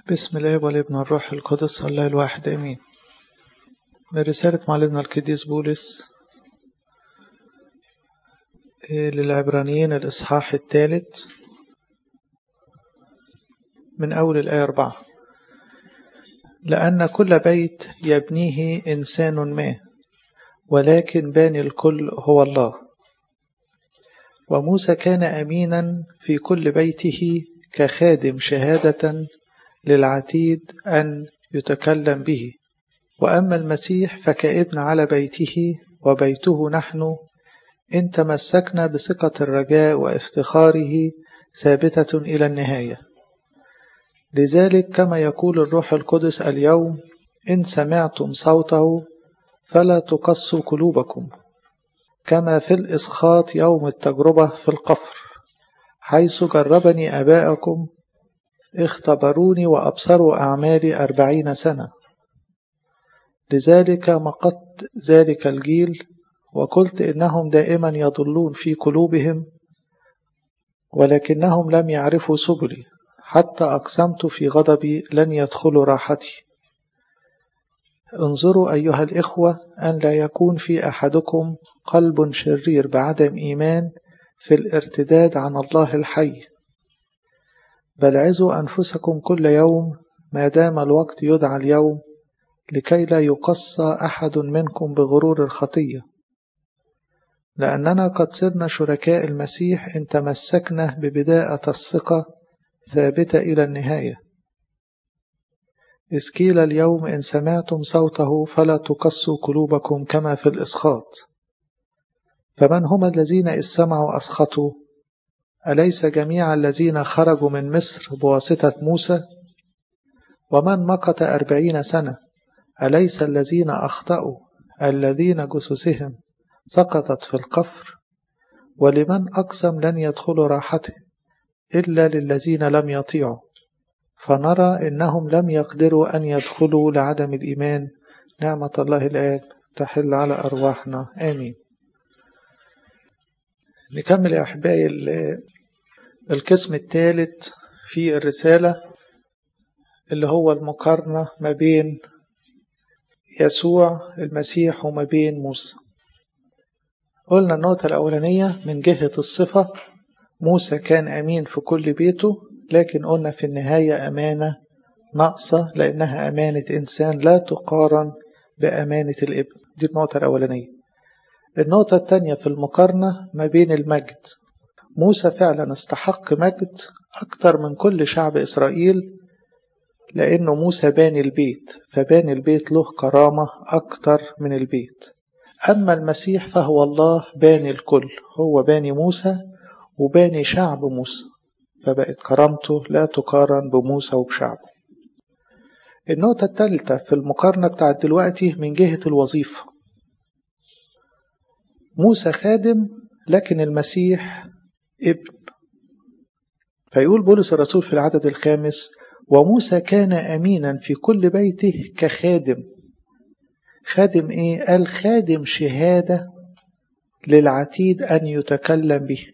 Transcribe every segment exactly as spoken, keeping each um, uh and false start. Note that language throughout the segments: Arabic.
بسم الله والابن والروح القدس الله الواحد امين. من رسالة معلمنا القديس بولس للعبرانيين الإصحاح الثالث من أول الآية أربعة. لأن كل بيت يبنيه إنسان ما، ولكن باني الكل هو الله. وموسى كان أمينا في كل بيته كخادم شهادة للعتيد أن يتكلم به. وأما المسيح فكابن على بيته، وبيته نحن إن تمسكنا بثقة الرجاء وافتخاره ثابتة إلى النهاية. لذلك كما يقول الروح القدس اليوم: إن سمعتم صوته فلا تقسوا قلوبكم، كما في الإسخاط يوم التجربة في القفر، حيث جربني آباءكم اختبروني وأبصروا أعمالي أربعين سنة. لذلك مقت ذلك الجيل وقلت إنهم دائما يضلون في قلوبهم، ولكنهم لم يعرفوا سبلي، حتى أقسمت في غضبي لن يدخلوا راحتي. انظروا أيها الإخوة أن لا يكون في أحدكم قلب شرير بعدم إيمان في الارتداد عن الله الحي، بل عزوا أنفسكم كل يوم ما دام الوقت يدعى اليوم، لكي لا يقصى أحد منكم بغرور الخطية، لأننا قد صرنا شركاء المسيح إن تمسكنا ببداءة الثقة ثابتة إلى النهاية. إذ قيل اليوم إن سمعتم صوته فلا تقسوا قلوبكم كما في الإسخاط. فمن هم الذين إذ سمعوا أسخطوا؟ أليس جميع الذين خرجوا من مصر بواسطة موسى؟ ومن مكث أربعين سنة؟ أليس الذين أخطأوا الذين جثثهم سقطت في القفر؟ ولمن أقسم لن يدخلوا راحته إلا للذين لم يطيعوا. فنرى إنهم لم يقدروا أن يدخلوا لعدم الإيمان. نعمة الله الآب تحل على أرواحنا آمين. نكمل يا أحبائي القسم الثالث في الرسالة، اللي هو المقارنة ما بين يسوع المسيح وما بين موسى. قلنا النقطة الأولانية من جهة الصفة، موسى كان أمين في كل بيته، لكن قلنا في النهاية أمانة ناقصة، لأنها أمانة إنسان لا تقارن بأمانة الابن. دي النقطة الأولانية. النقطة الثانية في المقارنة ما بين المجد. موسى فعلا استحق مجد أكتر من كل شعب إسرائيل، لأنه موسى باني البيت، فباني البيت له كرامة أكتر من البيت. أما المسيح فهو الله باني الكل، هو باني موسى وباني شعب موسى، فبقت كرامته لا تقارن بموسى وبشعبه. النقطة الثالثة في المقارنة بتاعت دلوقتي من جهة الوظيفة. موسى خادم لكن المسيح ابن. فيقول بولس الرسول في العدد الخامس: وموسى كان أمينا في كل بيته كخادم. خادم إيه؟ قال خادم شهادة للعتيد أن يتكلم به.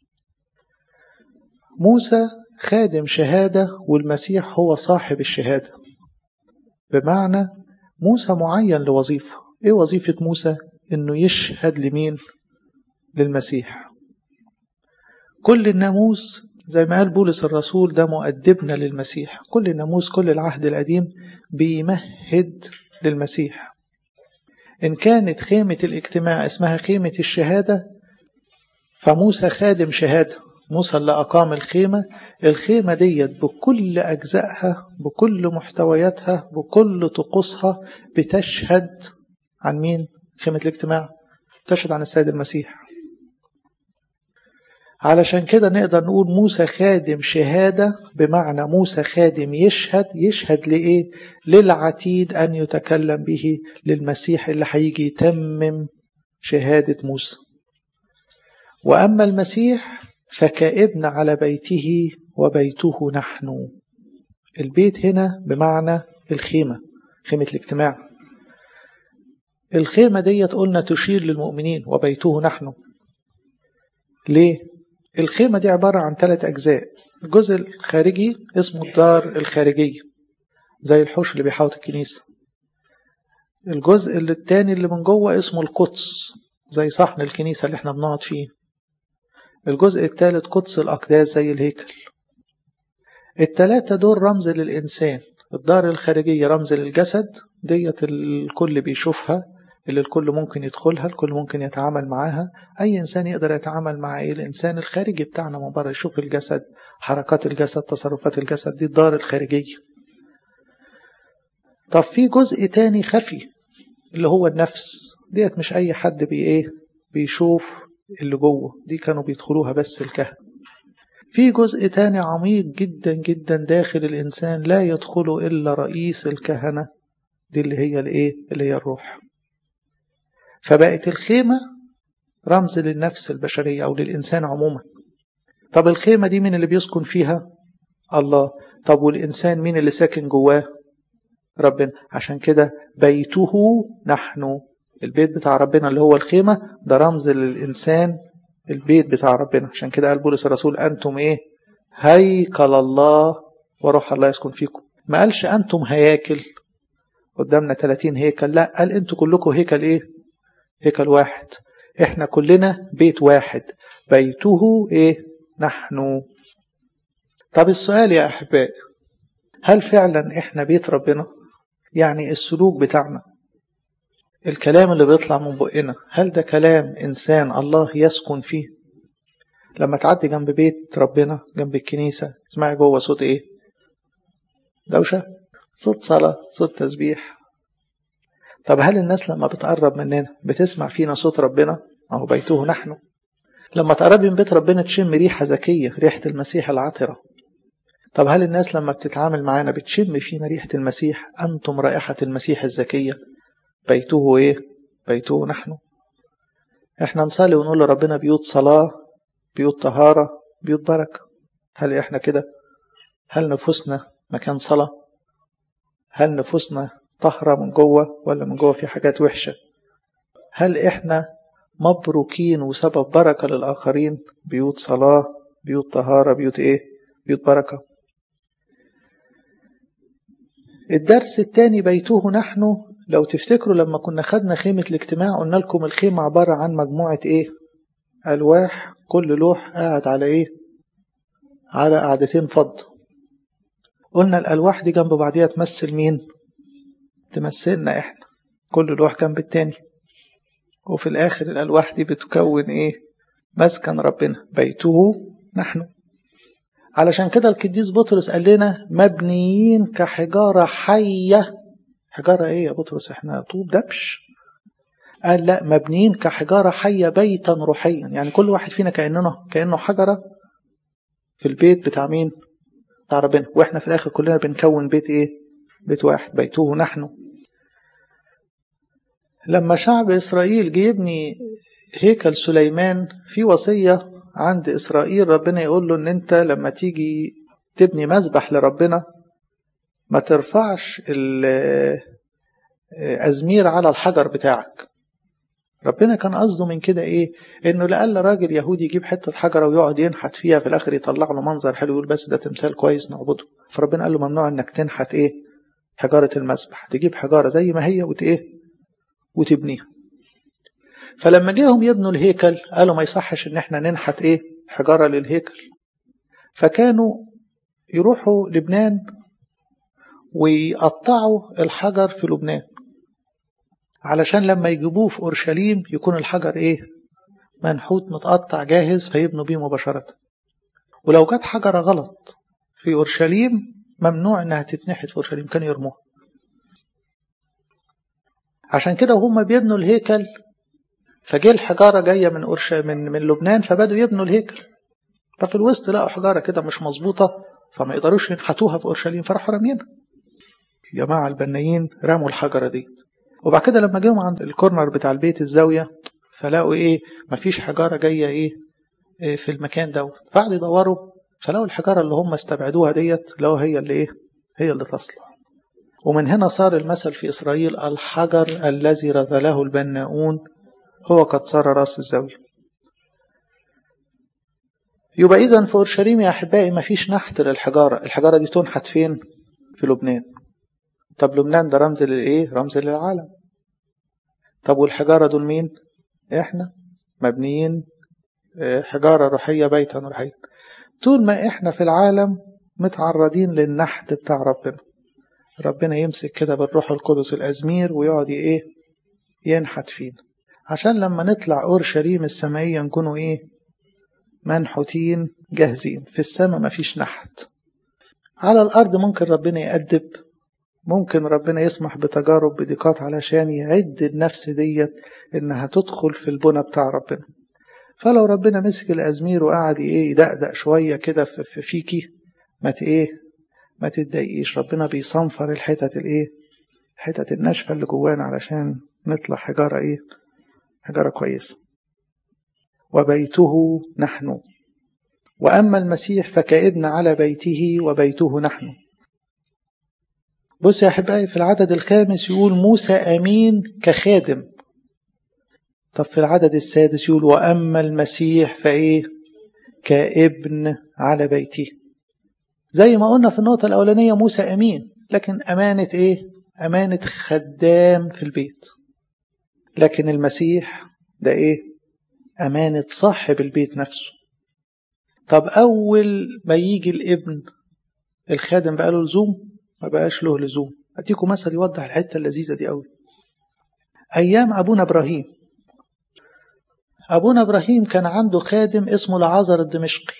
موسى خادم شهادة والمسيح هو صاحب الشهادة، بمعنى موسى معين لوظيفة. إيه وظيفة موسى؟ إنه يشهد لمين؟ للمسيح. كل الناموس زي ما قال بولس الرسول ده مؤدبنا للمسيح. كل الناموس كل العهد القديم بيمهد للمسيح. إن كانت خيمة الاجتماع اسمها خيمة الشهادة، فموسى خادم شهادة. موسى اللي أقام الخيمة. الخيمة ديت بكل أجزائها، بكل محتوياتها، بكل طقوسها بتشهد عن مين؟ خيمة الاجتماع تشهد عن السيد المسيح. علشان كده نقدر نقول موسى خادم شهادة، بمعنى موسى خادم يشهد. يشهد لإيه؟ للعتيد أن يتكلم به، للمسيح اللي هيجي يتمم شهادة موسى. وأما المسيح فكابن على بيته، وبيته نحن. البيت هنا بمعنى الخيمة، خيمة الاجتماع. الخيمة دي قلنا تشير للمؤمنين، وبيته نحن. ليه؟ الخيمة دي عبارة عن ثلاث أجزاء. الجزء الخارجي اسمه الدار الخارجية، زي الحوش اللي بيحاوط الكنيسة. الجزء اللي التاني اللي من جوه اسمه القدس، زي صحن الكنيسة اللي احنا بنقعد فيه. الجزء الثالث قدس الأقداس زي الهيكل. التلاتة دول رمز للإنسان. الدار الخارجية رمز للجسد، ديت الكل بيشوفها، اللي الكل ممكن يدخلها، الكل ممكن يتعامل معاها. أي إنسان يقدر يتعامل مع إيه؟ الإنسان الخارجي بتاعنا من بره، يشوف الجسد، حركات الجسد، تصرفات الجسد، دي الدار الخارجية. طب في جزء تاني خفي اللي هو النفس، ديت مش أي حد بي إيه بيشوف اللي جوه، دي كانوا بيدخلوها بس الكهنة. في جزء تاني عميق جدا جدا داخل الإنسان لا يدخله إلا رئيس الكهنة، دي اللي هي الإيه؟ اللي هي الروح. فبقت الخيمة رمز للنفس البشرية أو للإنسان عموما. طب الخيمة دي مين اللي بيسكن فيها؟ الله. طب والإنسان مين اللي ساكن جواه؟ ربنا. عشان كده بيته نحن، البيت بتاع ربنا اللي هو الخيمة، ده رمز للإنسان، البيت بتاع ربنا. عشان كده قال بولس الرسول أنتم إيه؟ هيكل الله وروح الله يسكن فيكم. ما قالش أنتم هياكل قدامنا ثلاثين هيكل، لا، قال أنتم كلكم هيكل إيه؟ هيكل واحد. إحنا كلنا بيت واحد، بيته إيه؟ نحن. طب السؤال يا أحبائي، هل فعلا إحنا بيت ربنا؟ يعني السلوك بتاعنا، الكلام اللي بيطلع من بقنا، هل ده كلام إنسان الله يسكن فيه؟ لما تعدي جنب بيت ربنا، جنب الكنيسة، تسمعي جوه صوت إيه؟ دوشة؟ صوت صلاة، صوت تسبيح. طب هل الناس لما بتقرب مننا بتسمع فينا صوت ربنا؟ أهو بيته نحن. لما تقربي من بيت ربنا تشم ريحة زكية، ريحة المسيح العطرة. طب هل الناس لما بتتعامل معانا بتشم فينا ريحة المسيح؟ أنتم رائحة المسيح الزكية. بيته إيه؟ بيته نحن. إحنا نصلي ونقول لربنا بيوت صلاة، بيوت طهارة، بيوت بركة. هل إحنا كده؟ هل نفوسنا مكان صلاة؟ هل نفوسنا طهرة من جوه ولا من جوه في حاجات وحشة؟ هل إحنا مبروكين وسبب بركة للآخرين؟ بيوت صلاة، بيوت طهارة، بيوت إيه؟ بيوت بركة. الدرس الثاني بيته نحن. لو تفتكروا لما كنا خدنا خيمة الاجتماع قلنا لكم الخيمة عبارة عن مجموعة إيه؟ ألواح، كل لوح قاعد على إيه؟ على قعدتين فضة. قلنا الألواح دي جنب بعضيها تمثل مين؟ تمثلنا إحنا، كل لوح جنب التاني. وفي الآخر الألواح دي بتكون إيه؟ مسكن ربنا، بيته نحن. علشان كده القديس بطرس قال لنا مبنيين كحجارة حية. حجارة إيه يا بطرس؟ إحنا طوب دبش. قال لا، مبنيين كحجارة حية بيتا روحيا. يعني كل واحد فينا كأننا كأنه حجرة في البيت بتاع مين؟ بتاع ربنا. وإحنا في الآخر كلنا بنكون بيت إيه؟ بيت واحد، بيته نحن. لما شعب إسرائيل جه يبني هيكل سليمان، في وصية عند إسرائيل ربنا يقول له إن أنت لما تيجي تبني مذبح لربنا ما ترفعش الأزمير على الحجر بتاعك. ربنا كان قصده من كده إيه؟ إنه لألا راجل يهودي يجيب حتة حجرة ويقعد ينحت فيها، في الآخر يطلع له منظر حلو يقول بس ده تمثال كويس نعبده. فربنا قال له ممنوع إنك تنحت إيه؟ حجارة المذبح، تجيب حجارة زي ما هي وت إيه؟ وتبنيها. فلما جاهم يبنوا الهيكل قالوا ما يصحش إن إحنا ننحت إيه؟ حجارة للهيكل. فكانوا يروحوا لبنان ويقطعوا الحجر في لبنان علشان لما يجيبوه في أورشليم يكون الحجر إيه؟ منحوت متقطع جاهز فيبنوا بيه مباشرة. ولو جت حجرة غلط في أورشليم ممنوع إنها تتنحت في أورشليم، كانوا يرموها. عشان كده وهم بيبنوا الهيكل فجي الحجارة جاية من أورش من من لبنان، فبدوا يبنوا الهيكل. ففي الوسط لقوا حجارة كده مش مظبوطة فما يقدروش ينحتوها في أورشليم، فراحوا رامينها. جماعة البنايين رموا الحجرة دي. وبعد كده لما جيهم عند الكورنر بتاع البيت الزاوية فلاقوا إيه؟ مفيش حجارة جاية إيه؟ إيه في المكان ده. فقعدوا يدوروا فلاقوا الحجارة اللي هم استبعدوها ديت لو هي اللي إيه؟ هي اللي تصلح. ومن هنا صار المثل في إسرائيل الحجر الذي رذله البناؤون هو قد صار رأس الزاوية. يبقى إذن في أورشليم يا أحبائي ما فيش نحت للحجارة. الحجارة دي تنحت فين؟ في لبنان. طب لبنان ده رمز للإيه؟ رمز للعالم. طب والحجارة دول مين؟ إحنا مبنيين حجارة روحية بيتا روحيا. طول ما إحنا في العالم متعرضين للنحت بتاع ربنا، ربنا يمسك كده بالروح القدس الأزمير ويقعد إيه؟ ينحت فينا، عشان لما نطلع أورشليم السمائية نكونوا إيه؟ منحوتين جاهزين. في السماء مفيش نحت. على الأرض ممكن ربنا يأدب، ممكن ربنا يسمح بتجارب بضيقات علشان يعد النفس ديت إنها تدخل في البنى بتاع ربنا. فلو ربنا مسك الأزمير وقعد إيه يدقدق شوية كده في فيكي، ما تإيه ما تتضايقيش، ربنا بيصنفر الحتت الإيه الحتت الناشفة اللي جوانا علشان نطلع حجارة إيه حجارة كويسة. وبيته نحن، وأما المسيح فكابن على بيته وبيته نحن. بص يا أحبائي، في العدد الخامس يقول موسى أمين كخادم. طب في العدد السادس يقول وأما المسيح فإيه كابن على بيته. زي ما قلنا في النقطة الأولانية موسى أمين، لكن أمانة إيه؟ أمانة خدام في البيت. لكن المسيح ده إيه؟ أمانة صاحب البيت نفسه. طب أول ما يجي الابن الخادم بقى له لزوم؟ ما بقاش له لزوم. أديكم مثل يوضح الحتة اللذيذة دي قوي. أيام أبونا إبراهيم، أبونا إبراهيم كان عنده خادم اسمه لعازر الدمشقي.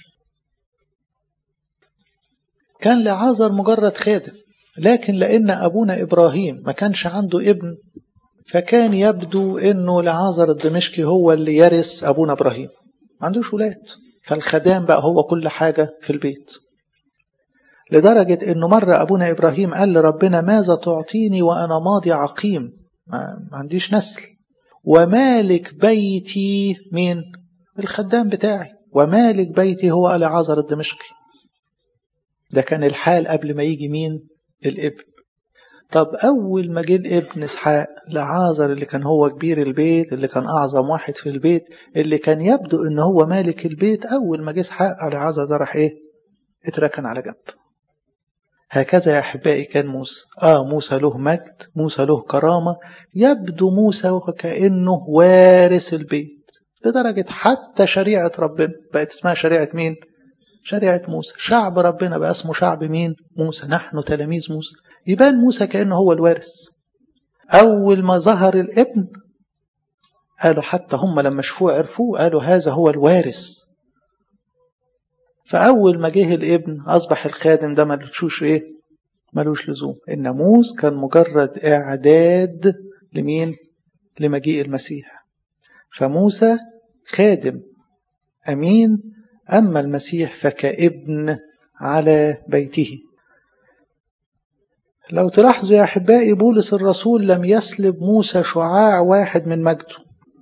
كان لعازر مجرد خادم، لكن لأن أبونا إبراهيم ما كانش عنده ابن، فكان يبدو أنه لعازر الدمشقي هو اللي يرث أبونا إبراهيم. ما عندوش ولاد، فالخدام بقى هو كل حاجة في البيت. لدرجة أنه مرة أبونا إبراهيم قال لربنا ماذا تعطيني وأنا ماضي عقيم، ما عنديش نسل، ومالك بيتي مين؟ الخدام بتاعي، ومالك بيتي هو لعازر الدمشقي. ده كان الحال قبل ما يجي مين؟ الابن. طب أول ما جه الابن إسحاق، لعازر اللي كان هو كبير البيت، اللي كان أعظم واحد في البيت، اللي كان يبدو إن هو مالك البيت، أول ما جه إسحاق لعازر ده راح إيه؟ اتركن على جنب. هكذا يا أحبائي كان موسى. آه موسى له مجد، موسى له كرامة، يبدو موسى وكأنه وارث البيت، لدرجة حتى شريعة ربنا بقت اسمها شريعة مين؟ شريعة موسى. شعب ربنا بقى اسمه شعب مين؟ موسى. نحن تلاميذ موسى. يبان موسى كأنه هو الوارث. أول ما ظهر الابن قالوا حتى هم لما شافوه عرفوه، قالوا هذا هو الوارث. فأول ما جه الابن أصبح الخادم ده ملوش إيه؟ ملوش لزوم. الناموس كان مجرد إعداد لمين؟ لمجيء المسيح. فموسى خادم أمين، أما المسيح فكابن على بيته. لو تلاحظوا يا أحبائي، بولس الرسول لم يسلب موسى شعاع واحد من مجده.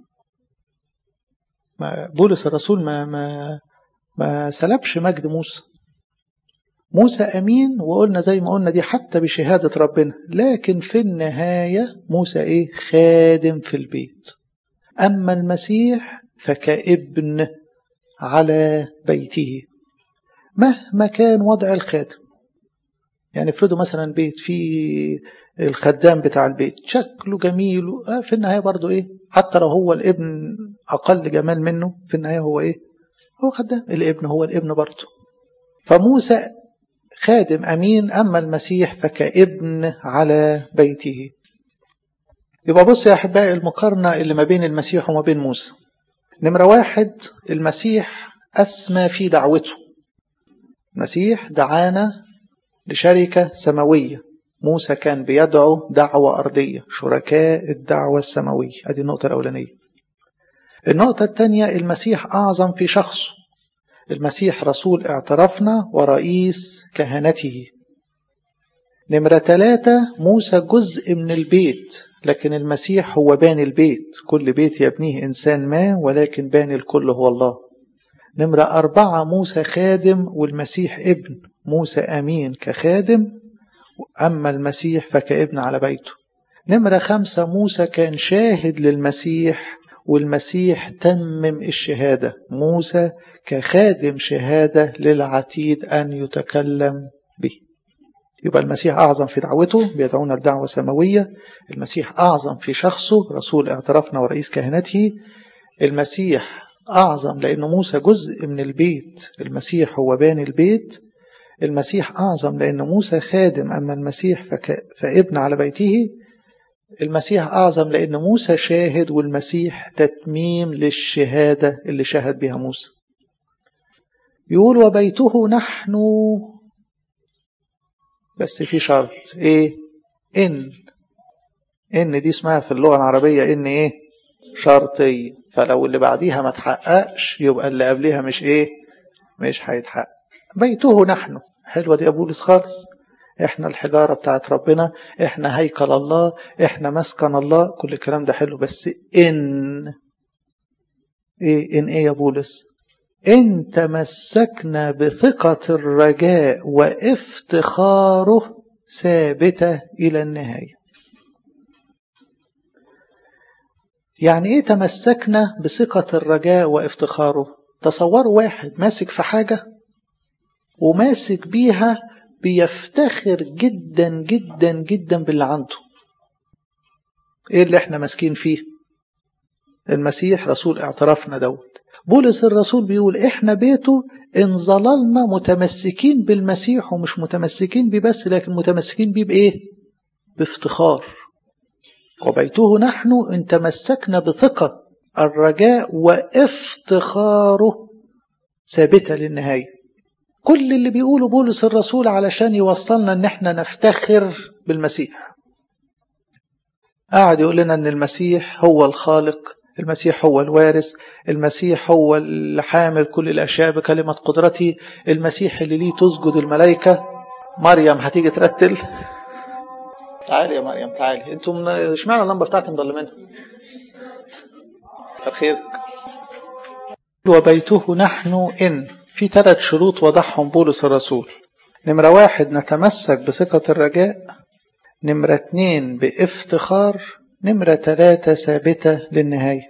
بولس الرسول ما, ما, ما سلبش مجد موسى. موسى أمين، وقلنا زي ما قلنا دي حتى بشهادة ربنا، لكن في النهاية موسى إيه؟ خادم في البيت. أما المسيح فكابن على بيته. مهما كان وضع الخادم، يعني افرضوا مثلا بيت فيه الخدام بتاع البيت شكله جميل، في النهاية برضو إيه؟ حتى لو هو الابن أقل جمال منه، في النهاية هو إيه؟ هو خدام. الابن هو الابن برضو. فموسى خادم أمين، أما المسيح فكابن على بيته. يبقى بص يا أحبائي المقارنة اللي ما بين المسيح وما بين موسى. نمرة واحد، المسيح أسمى في دعوته. المسيح دعانا لشركة سماوية، موسى كان بيدعو دعوة أرضية، شركاء الدعوة السماوية. هذه النقطة الأولانية. النقطة الثانية، المسيح أعظم في شخصه. المسيح رسول اعترافنا ورئيس كهنته. نمرة ثلاثة، موسى جزء من البيت، لكن المسيح هو باني البيت. كل بيت يبنيه إنسان ما، ولكن باني الكل هو الله. نمرة أربعة، موسى خادم والمسيح ابن. موسى أمين كخادم، أما المسيح فكابن على بيته. نمرة خمسة، موسى كان شاهد للمسيح والمسيح تمم الشهادة. موسى كخادم شهادة للعتيد أن يتكلم به. يبقى المسيح أعظم في دعوته، بيدعونا لدعوة سماوية. المسيح أعظم في شخصه، رسول اعترافنا ورئيس كهنته. المسيح أعظم لأنه موسى جزء من البيت، المسيح هو باني البيت. المسيح أعظم لأن موسى خادم، أما المسيح فك... فابن على بيته. المسيح أعظم لأن موسى شاهد، والمسيح تتميم للشهادة اللي شهد بها موسى. يقول وبيته نحن، بس في شرط ايه؟ ان ان دي اسمها في اللغة العربية ان ايه؟ شرطية. فلو اللي بعديها ما تحققش يبقى اللي قبلها مش ايه؟ مش هيتحقق. بيته نحن، حلوة دي يا بولس خالص. احنا الحجارة بتاعت ربنا، احنا هيكل الله، احنا مسكن الله، كل الكلام ده حلو. بس ان ايه؟ ان ايه يا بولس؟ إن تمسكنا بثقة الرجاء وافتخاره ثابتة إلى النهاية. يعني إيه تمسكنا بثقة الرجاء وافتخاره؟ تصوروا واحد ماسك في حاجة وماسك بيها بيفتخر جدا جدا جدا باللي عنده. إيه اللي احنا ماسكين فيه؟ المسيح رسول اعترافنا دوت. بولس الرسول بيقول احنا بيته ان ظللنا متمسكين بالمسيح، ومش متمسكين بيه بس، لكن متمسكين بيه بايه؟ بافتخار. وبيته نحن ان تمسكنا بثقة الرجاء وافتخاره ثابتة للنهاية. كل اللي بيقوله بولس الرسول علشان يوصلنا ان احنا نفتخر بالمسيح. قاعد يقول لنا ان المسيح هو الخالق، المسيح هو الوارث، المسيح هو الحامل كل الأشياء بكلمة قدرته، المسيح اللي ليه تسجد الملائكة. مريم هتيجي ترتل. تعالي يا مريم تعالي. انتم اشمعنى اللمبة بتاعتي مضلمينها؟ خيرك. وبيته نحن إن، في ثلاث شروط وضعهم بولس الرسول. نمرة واحد نتمسك بثقة الرجاء، نمرة اتنين بافتخار، نمرة ثلاثة ثابتة للنهاية.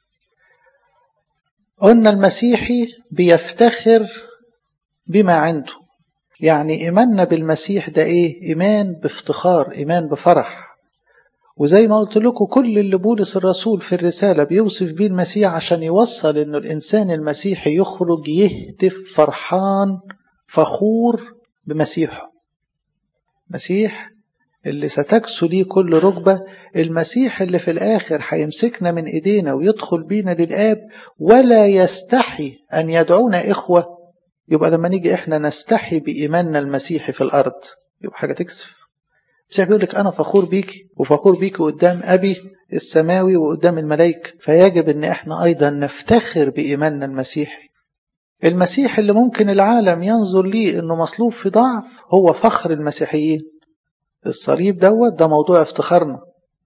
قلنا المسيحي بيفتخر بما عنده، يعني إيماننا بالمسيح ده إيه؟ إيمان بافتخار، إيمان بفرح. وزي ما قلت لكم كل اللي بولس الرسول في الرسالة بيوصف بيه المسيح عشان يوصل إنه الإنسان المسيحي يخرج يهتف فرحان فخور بمسيحه. مسيح اللي ستكسو ليه كل ركبة، المسيح اللي في الآخر هيمسكنا من إيدينا ويدخل بينا للآب ولا يستحي أن يدعونا إخوة. يبقى لما نيجي إحنا نستحي بإيماننا المسيحي في الأرض يبقى حاجة تكسف. المسيح بيقول لك أنا فخور بيكي وفخور بيكي قدام أبي السماوي وقدام الملائكة، فيجب أن إحنا أيضا نفتخر بإيماننا المسيحي. المسيح اللي ممكن العالم ينظر ليه أنه مصلوب في ضعف هو فخر المسيحيين. الصليب دوت ده موضوع افتخارنا.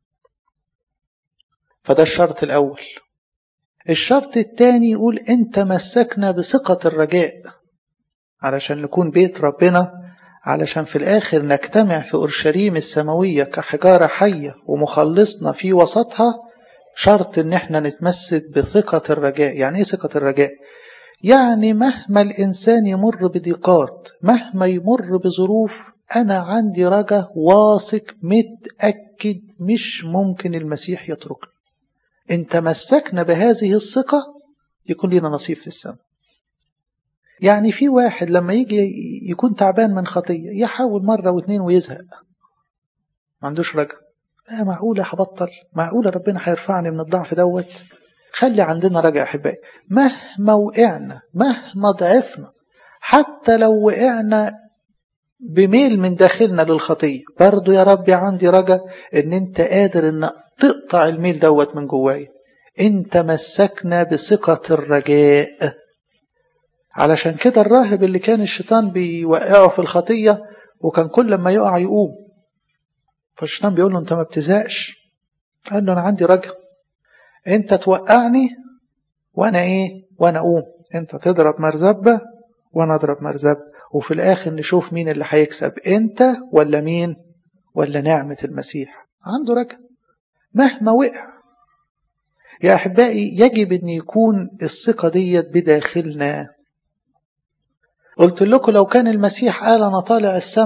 فده الشرط الأول. الشرط الثاني يقول إن تمسكنا بثقة الرجاء، علشان نكون بيت ربنا، علشان في الآخر نجتمع في أورشليم السماوية كحجارة حية ومخلصنا في وسطها. شرط إن احنا نتمسك بثقة الرجاء. يعني إيه ثقة الرجاء؟ يعني مهما الإنسان يمر بضيقات، مهما يمر بظروف، أنا عندي رجاء واثق متأكد مش ممكن المسيح يتركني. إن تمسكنا بهذه الثقة يكون لنا نصيب في السماء. يعني في واحد لما يجي يكون تعبان من خطية يحاول مرة واثنين ويزهق، ما عندوش رجاء. آه معقولة هبطل؟ معقولة ربنا هيرفعني من الضعف دوت؟ خلي عندنا رجاء أحبائي. مهما وقعنا، مهما ضعفنا، حتى لو وقعنا بميل من داخلنا للخطية، برضو يا ربي عندي رجاء ان انت قادر ان تقطع الميل دوت من جواي. ان تمسكنا بثقة الرجاء. علشان كده الراهب اللي كان الشيطان بيوقعه في الخطية وكان كل ما يقع يقوم، فالشيطان بيقول له انت ما بتزهقش. قال له انا عندي رجاء، انت توقعني وانا ايه؟ وانا اقوم. انت تضرب مرزبة وانا اضرب مرزبة، وفي الآخر نشوف مين اللي هيكسب، أنت ولا مين؟ ولا نعمة المسيح. عنده رجاء مهما وقع. يا أحبائي يجب أن يكون الثقة ديت بداخلنا. قلت لكم لو كان المسيح قال أنا طالع السماء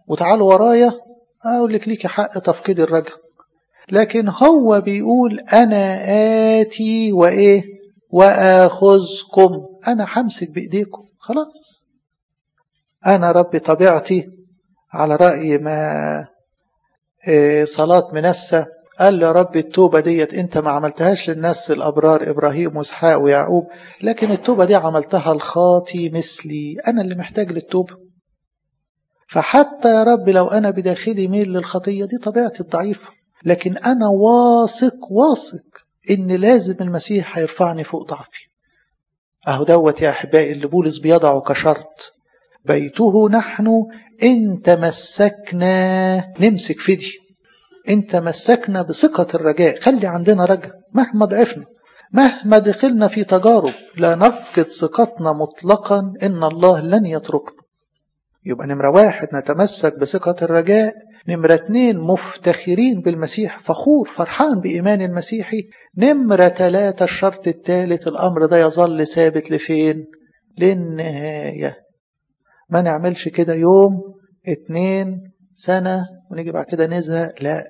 وتعالوا ورايا أقول لك ليكي حق تفقدي الرجاء. لكن هو بيقول أنا آتي وإيه وآخذكم، أنا همسك بإيديكم خلاص. أنا ربي طبيعتي على رأي ما صلاة منسى قال له ربي التوبة ديت أنت ما عملتهاش للناس الأبرار إبراهيم وإسحاق ويعقوب، لكن التوبة دي عملتها الخاطي مثلي، أنا اللي محتاج للتوبة. فحتى يا رب لو أنا بداخلي ميل للخطية دي طبيعتي الضعيفة، لكن أنا واثق واثق إن لازم المسيح هيرفعني فوق ضعفي. أهو دوت يا أحبائي اللي بولس بيضعه كشرط، بيته نحن إن تمسكنا، نمسك في دي، إن تمسكنا بثقة الرجاء. خلي عندنا رجاء مهما ضعفنا، مهما دخلنا في تجارب، لا نفقد ثقتنا مطلقا إن الله لن يتركنا. يبقى نمرة واحد نتمسك بثقة الرجاء، نمرة اتنين مفتخرين بالمسيح، فخور فرحان بإيمان المسيحي، نمرة ثلاثة الشرط الثالث الأمر ده يظل ثابت لفين؟ للنهاية. ما نعملش كده يوم اتنين سنة ونيجي بعد كده نزهق، لا،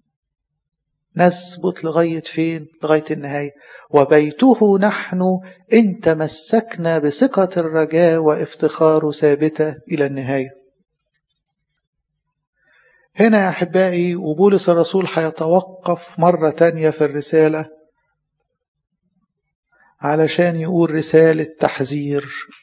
نثبت لغاية فين؟ لغاية النهاية. وبيته نحن إن تمسكنا بثقة الرجاء وافتخار ثابتة إلى النهاية. هنا يا أحبائي وبولس الرسول هيتوقف مرة تانية في الرسالة علشان يقول رسالة تحذير.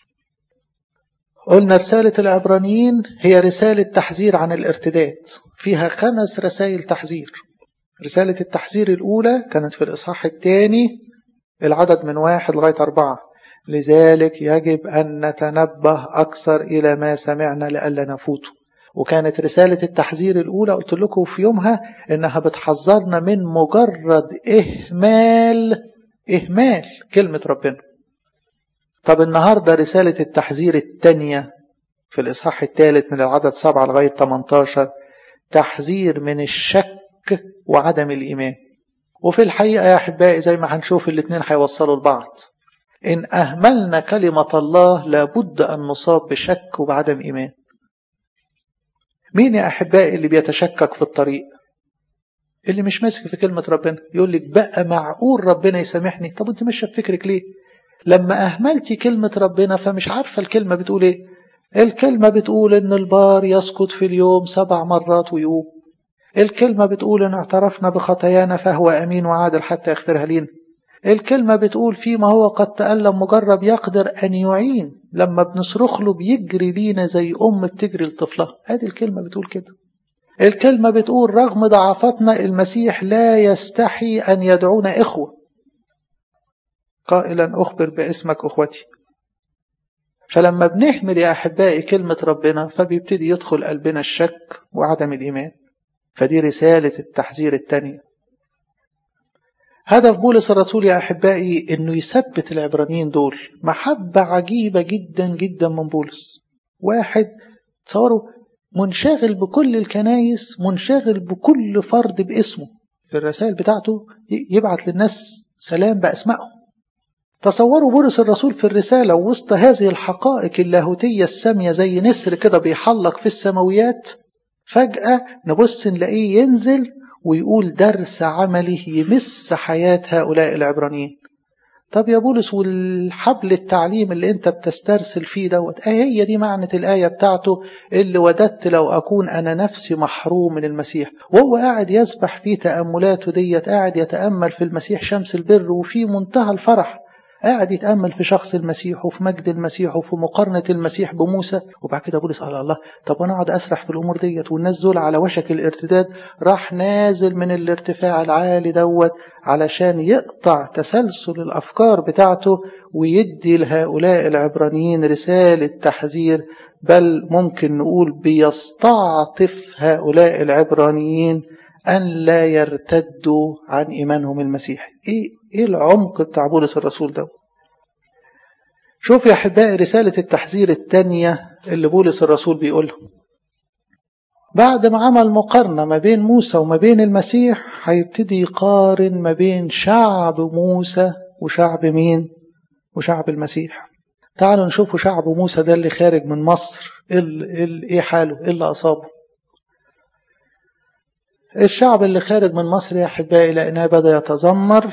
قلنا رسالة العبرانيين هي رسالة تحذير عن الارتداد، فيها خمس رسائل تحذير. رسالة التحذير الأولى كانت في الإصحاح الثاني العدد من واحد لغاية أربعة، لذلك يجب أن نتنبه أكثر إلى ما سمعنا لألا نفوته. وكانت رسالة التحذير الأولى قلت لكم في يومها إنها بتحذرنا من مجرد إهمال إهمال كلمة ربنا. طب النهاردة رسالة التحذير الثانية في الإصحاح الثالث من العدد سبعة لغاية ثمانية عشر، تحذير من الشك وعدم الإيمان. وفي الحقيقة يا أحبائي زي ما هنشوف الاثنين هيوصلوا لبعض. إن أهملنا كلمة الله لابد أن نصاب بشك وبعدم إيمان. مين يا أحبائي اللي بيتشكك في الطريق؟ اللي مش ماسك في كلمة ربنا. يقول لك بقى معقول ربنا يسامحني؟ طب انت مش بفكرك ليه؟ لما أهملتي كلمة ربنا فمش عارفة الكلمة بتقول ايه. الكلمة بتقول ان البار يسقط في اليوم سبع مرات ويقوم. الكلمة بتقول ان اعترفنا بخطايانا فهو أمين وعادل حتى يغفرها لنا. الكلمة بتقول فيما هو قد تألم مجرب يقدر أن يعين، لما بنصرخ له بيجري لينا زي أم بتجري لطفلها. هذه الكلمة بتقول كده. الكلمة بتقول رغم ضعفتنا المسيح لا يستحي أن يدعونا إخوة، قائلا أخبر باسمك أخوتي. فلما بنحمل يا أحبائي كلمة ربنا فبيبتدي يدخل قلبنا الشك وعدم الإيمان. فدي رسالة التحذير الثانية. هدف بولس الرسول يا أحبائي إنه يثبت العبرانيين دول. محبة عجيبة جدا جدا من بولس. واحد تصوروا منشغل بكل الكنايس، منشغل بكل فرد باسمه، في الرسائل بتاعته يبعت للناس سلام بأسمائهم. تصوروا بولس الرسول في الرسالة وسط هذه الحقائق اللاهوتية السامية زي نسر كده بيحلق في السماويات، فجأة نبص نلاقيه ينزل ويقول درس عملي يمس حياة هؤلاء العبرانيين. طب يا بولس والحبل التعليم اللي انت بتسترسل فيه دوت، ايه هي دي معنى الآية بتاعته اللي وددت لو أكون أنا نفسي محروم من المسيح؟ وهو قاعد يسبح في تأملاته ديت، قاعد يتأمل في المسيح شمس البر وفي منتهى الفرح، قاعد يتأمل في شخص المسيح وفي مجد المسيح وفي مقارنة المسيح بموسى. وبعد كده بولس قال الله، طب أنا أقعد أسرح في الأمور ديت والناس دول على وشك الارتداد؟ راح نازل من الارتفاع العالي دوت علشان يقطع تسلسل الأفكار بتاعته ويدي لهؤلاء العبرانيين رسالة تحذير، بل ممكن نقول بيستعطف هؤلاء العبرانيين أن لا يرتدوا عن إيمانهم المسيحي. إيه, إيه العمق بتاع بولس الرسول ده؟ شوف يا أحبائي رسالة التحذير الثانية اللي بولس الرسول بيقولها بعد ما عمل مقارنة ما بين موسى وما بين المسيح، هيبتدي يقارن ما بين شعب موسى وشعب مين؟ وشعب المسيح. تعالوا نشوفوا شعب موسى ده اللي خارج من مصر، إيه حاله؟ إيه اللي أصابه؟ الشعب اللي خارج من مصر يا أحبائي لأنه بدأ يتذمر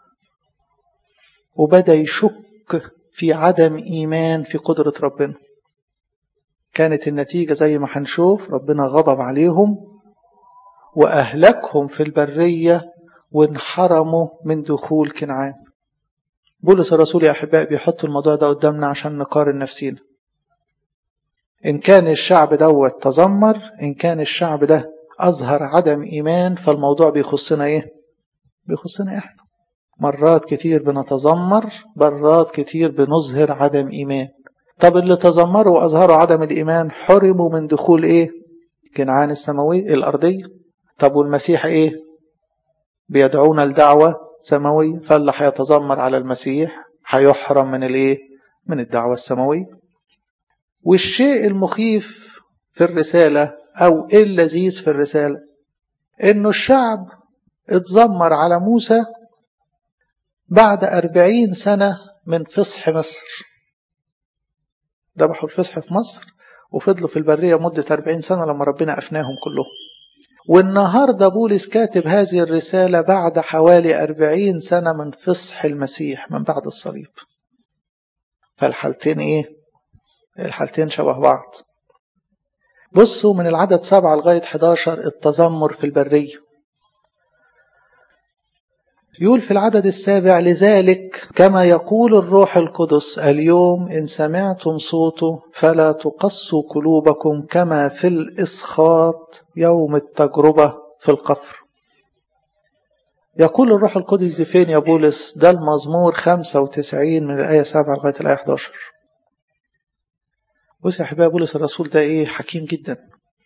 وبدأ يشك في عدم إيمان في قدرة ربنا. كانت النتيجة زي ما هنشوف، ربنا غضب عليهم وأهلكهم في البرية وانحرموا من دخول كنعان. بولس الرسول يا أحبائي بيحط الموضوع ده قدامنا عشان نقارن نفسينا. إن كان الشعب دوت تذمر، إن كان الشعب ده أظهر عدم إيمان، فالموضوع بيخصنا إيه؟ بيخصنا إحنا. مرات كتير بنتذمر، مرات كتير بنظهر عدم إيمان. طب اللي تذمروا وأظهروا عدم الإيمان حرموا من دخول إيه؟ كنعان السماوي الأرضية. طب والمسيح إيه؟ بيدعونا لدعوة سماوية، فاللي هيتذمر على المسيح هيحرم من الإيه؟ من الدعوة السماوية. والشيء المخيف في الرسالة أو اللذيذ في الرسالة إنه الشعب اتذمر على موسى بعد أربعين سنة من فصح مصر. ذبحوا الفصح في مصر وفضلوا في البرية مدة أربعين سنة لما ربنا أفناهم كلهم. والنهاردة بولس كاتب هذه الرسالة بعد حوالي أربعين سنة من فصح المسيح من بعد الصليب. فالحالتين إيه؟ الحالتين شبه بعض. بصوا من العدد سبعة لغاية حداشر التذمر في البرية. يقول في العدد السابع: لذلك كما يقول الروح القدس اليوم إن سمعتم صوته فلا تقسوا قلوبكم كما في الإسخاط يوم التجربة في القفر. يقول الروح القدس دي فين يا بولس؟ ده المزمور خمسة وتسعين من الآية سبعة لغاية الآية حداشر. بص يا حبايب، بولس الرسول ده إيه؟ حكيم جدا.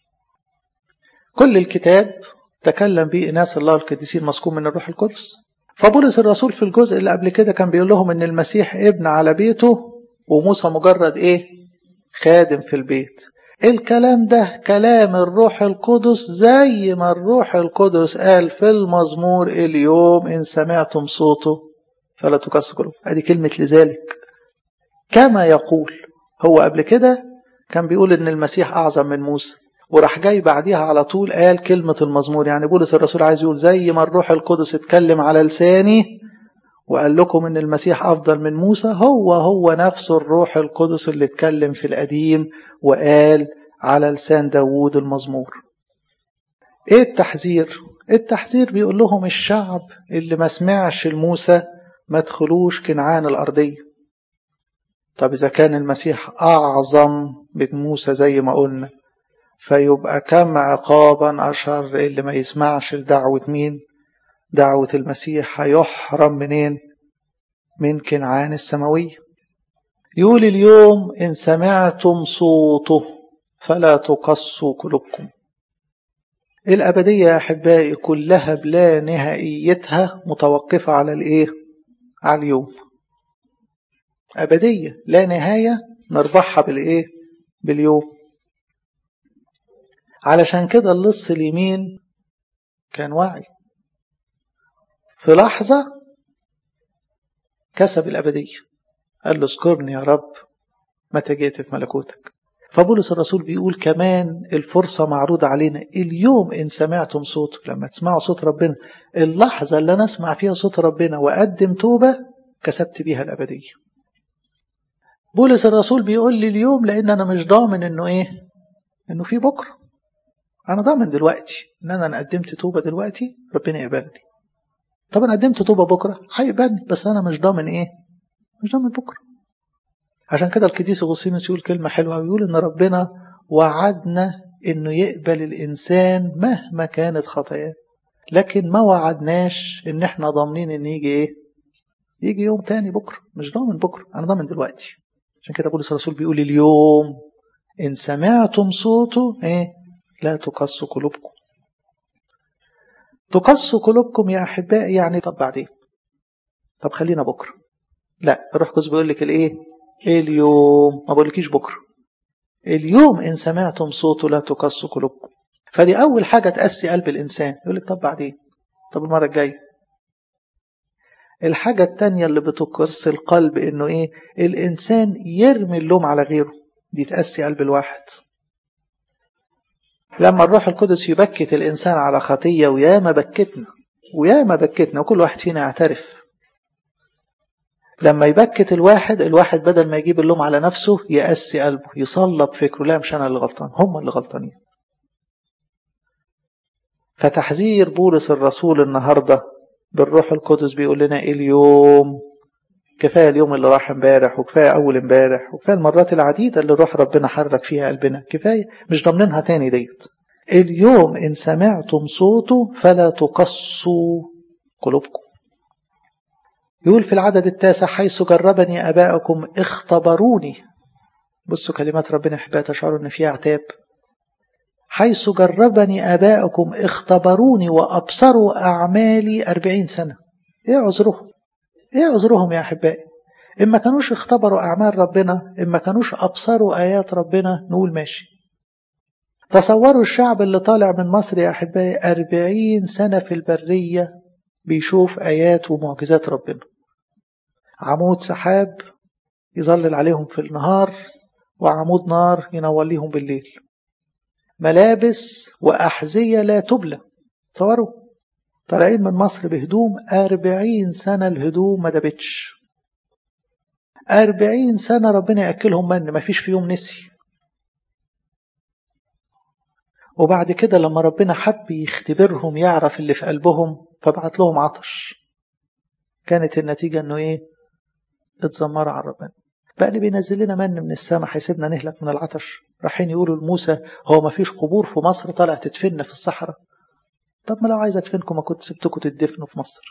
كل الكتاب تكلم به ناس الله القديسين مسكون من الروح القدس. فبولس الرسول في الجزء اللي قبل كده كان بيقول لهم ان المسيح ابن على بيته وموسى مجرد ايه؟ خادم في البيت. الكلام ده كلام الروح القدس زي ما الروح القدس قال في المزمور اليوم ان سمعتم صوته فلا تقسوا قلوبكم. ادي كلمة لذلك كما يقول. هو قبل كده كان بيقول ان المسيح اعظم من موسى، وراح جاي بعديها على طول قال كلمة المزمور. يعني بولس الرسول عايز يقول زي ما الروح القدس اتكلم على لساني وقال لكم ان المسيح افضل من موسى، هو هو نفس الروح القدس اللي اتكلم في القديم وقال على لسان داوود المزمور. ايه التحذير؟ التحذير بيقول لهم الشعب اللي ما سمعش الموسى ما تدخلوش كنعان الارضية. طب اذا كان المسيح اعظم من موسى زي ما قلنا، فيبقى كم عقابا أشر اللي ما يسمعش لدعوة مين؟ دعوة المسيح هيحرم منين؟ من كنعان السماوية. يقول اليوم إن سمعتم صوته فلا تقسوا قلوبكم. الأبدية يا أحبائي كلها بلا نهائيتها متوقفة على الإيه؟ على اليوم. أبدية لا نهاية نربحها بالإيه؟ باليوم. علشان كده اللص اليمين كان واعي، في لحظة كسب الأبدية. قال له اذكرني يا رب متى جئت في ملكوتك. فبولس الرسول بيقول كمان الفرصة معروضة علينا اليوم إن سمعتم صوته. لما تسمعوا صوت ربنا، اللحظة اللي أنا أسمع فيها صوت ربنا وأقدم توبة كسبت بيها الأبدية. بولس الرسول بيقول لي اليوم لأن أنا مش ضامن إنه إيه؟ إنه في بكرة. أنا ضامن دلوقتي إن أنا قدمت توبة دلوقتي ربنا يقبلني. طب أنا قدمت توبة بكرة هيقبلني، بس أنا مش ضامن إيه؟ مش ضامن بكرة. عشان كده القديس أغسطينوس يقول كلمة حلوة، ويقول إن ربنا وعدنا إنه يقبل الإنسان مهما كانت خطاياه، لكن ما وعدناش إن إحنا ضامنين إن يجي إيه؟ يجي يوم تاني بكرة. مش ضامن بكرة، أنا ضامن دلوقتي. عشان كده بولس الرسول بيقول اليوم إن سمعتم صوته إيه؟ لا تقسوا قلوبكم. تقسوا قلوبكم يا أحبائي يعني طب بعدين، طب خلينا بكرة. لا، الروح القدس بيقول لك الإيه؟ اليوم، ما بقولكيش بكرة. اليوم إن سمعتم صوته لا تقسوا قلوبكم. فدي أول حاجة تأسي قلب الإنسان. يقول لك طب بعدين، طب المرة الجاية. الحاجة التانية اللي بتقسي القلب إنه إيه؟ الإنسان يرمي اللوم على غيره. دي تأسي قلب الواحد. لما الروح القدس يبكت الإنسان على خطية، وياما بكتنا وياما بكتنا وكل واحد فينا يعترف. لما يبكت الواحد الواحد بدل ما يجيب اللوم على نفسه يقسي قلبه، يصلب فكره، لا مش أنا اللي غلطان، هم اللي غلطانين. فتحذير بولس الرسول النهاردة بالروح القدس بيقول لنا اليوم، كفاية اليوم اللي راح امبارح، وكفاية أول امبارح، وكفاية المرات العديدة اللي روح ربنا حرك فيها قلبنا، كفاية مش ضامنينها تاني ديت. اليوم إن سمعتم صوته فلا تقصوا قلوبكم. يقول في العدد التاسع حيث جربني أباءكم اختبروني. بصوا كلمات ربنا احبها تشعروا ان فيها عتاب. حيث جربني أباءكم اختبروني وأبصروا أعمالي أربعين سنة. ايه عذرهم؟ ايه عذرهم يا أحبائي؟ إما كانوش اختبروا أعمال ربنا، إما كانوش أبصروا آيات ربنا، نقول ماشي. تصوروا الشعب اللي طالع من مصر يا أحبائي أربعين سنة في البرية بيشوف آيات ومعجزات ربنا. عمود سحاب يظلل عليهم في النهار، وعمود نار ينور ليهم بالليل. ملابس وأحذية لا تبلى. تصوروا طالعين من مصر بهدوم أربعين سنة الهدوم ما دبتش. أربعين سنة ربنا يأكلهم من ما فيش فيهم نسي. وبعد كده لما ربنا حب يختبرهم يعرف اللي في قلبهم فبعت لهم عطش. كانت النتيجة انه ايه؟ اتذمروا على ربنا. بقى اللي بينزل لنا من من السماء هيسيبنا نهلك من العطش؟ رايحين يقولوا لموسى هو ما فيش قبور في مصر، طالع تدفن في الصحراء. طب ما لو عايز ادفنكم ما كنت سبتكم تدفنوا في مصر.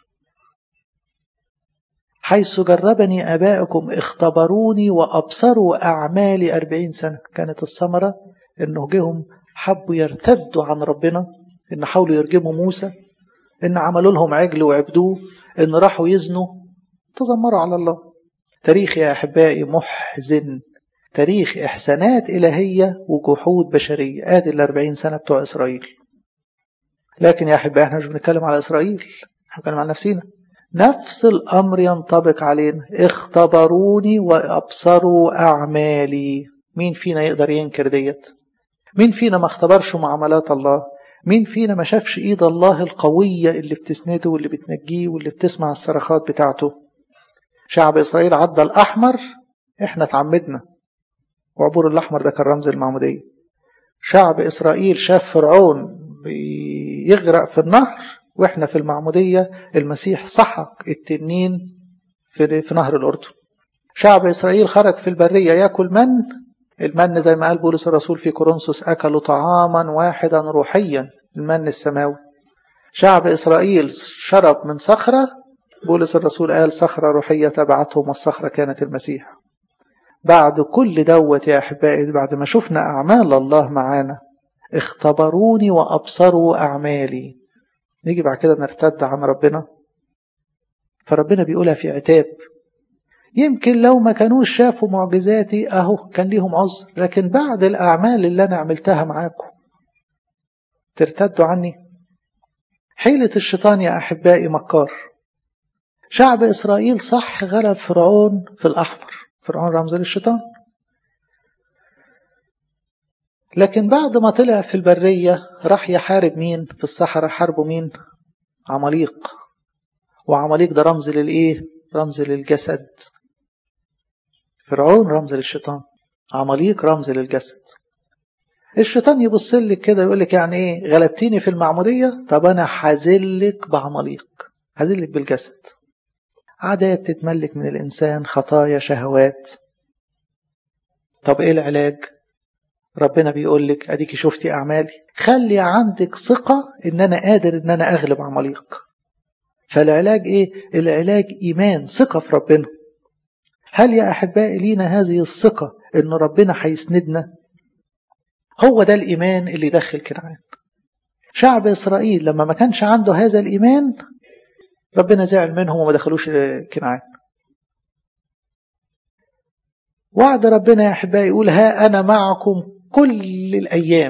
حيث جربني أباءكم اختبروني وأبصروا أعمالي أربعين سنة. كانت الثمرة إنه جهم حبوا يرتدوا عن ربنا، إن حاولوا يرجموا موسى، إن عملوا لهم عجل وعبدوه، إن راحوا يزنوا، تذمروا على الله. تاريخ يا أحبائي محزن، تاريخ إحسانات إلهية وجحود بشرية. آدي الأربعين سنة بتوع إسرائيل. لكن يا أحبائي احنا مش بنتكلم على إسرائيل، احنا بنتكلم على نفسينا. نفس الأمر ينطبق علينا. اختبروني وأبصروا أعمالي. مين فينا يقدر ينكر ديت؟ مين فينا ما اختبرش معاملات الله؟ مين فينا ما شافش إيد الله القوية اللي بتسنده واللي بتنجيه واللي بتسمع الصرخات بتاعته؟ شعب إسرائيل عدى الأحمر، احنا تعمدنا، وعبور الأحمر ده كان رمز المعمودية. شعب إسرائيل شاف فرعون بيغرق في النهر، واحنا في المعمودية المسيح سحق التنين في, في نهر الأردن. شعب إسرائيل خرج في البرية يأكل من المن، زي ما قال بولس الرسول في كورنثوس أكلوا طعاما واحدا روحيا، المن السماوي. شعب إسرائيل شرب من صخرة، بولس الرسول قال صخرة روحية تبعتهم، والصخرة كانت المسيح. بعد كل دوت يا أحبائي، بعد ما شفنا أعمال الله معانا، اختبروني وأبصروا أعمالي، نيجي بعد كده نرتد عن ربنا. فربنا بيقولها في عتاب. يمكن لو ما كانوش شافوا معجزاتي اهو كان ليهم عذر، لكن بعد الأعمال اللي أنا عملتها معاكم ترتدوا عني. حيلة الشيطان يا أحبائي مكار. شعب إسرائيل صح غلب فرعون في الأحمر، فرعون رمز للشيطان، لكن بعد ما طلع في البرية راح يحارب مين في الصحراء؟ حاربوا مين؟ عماليق. وعماليق ده رمز للإيه؟ رمز للجسد. فرعون رمز للشيطان، عماليق رمز للجسد. الشيطان يبص لك كده يقول لك يعني ايه؟ غلبتيني في المعمودية، طب انا هذلك بعماليق، هذلك بالجسد. عادات تتملك من الانسان، خطايا، شهوات. طب ايه العلاج؟ ربنا بيقول لك اديكي شفتي اعمالي، خلي عندك ثقة ان انا قادر ان انا اغلب عماليق. فالعلاج ايه؟ العلاج ايمان، ثقة في ربنا. هل يا أحبائي لينا هذه الثقة إن ربنا هيسندنا؟ هو ده الإيمان اللي دخل كنعان. شعب إسرائيل لما ما كانش عنده هذا الإيمان ربنا زعل منهم وما دخلوش كنعان. وعد ربنا يا أحبائي يقول ها أنا معكم كل الأيام.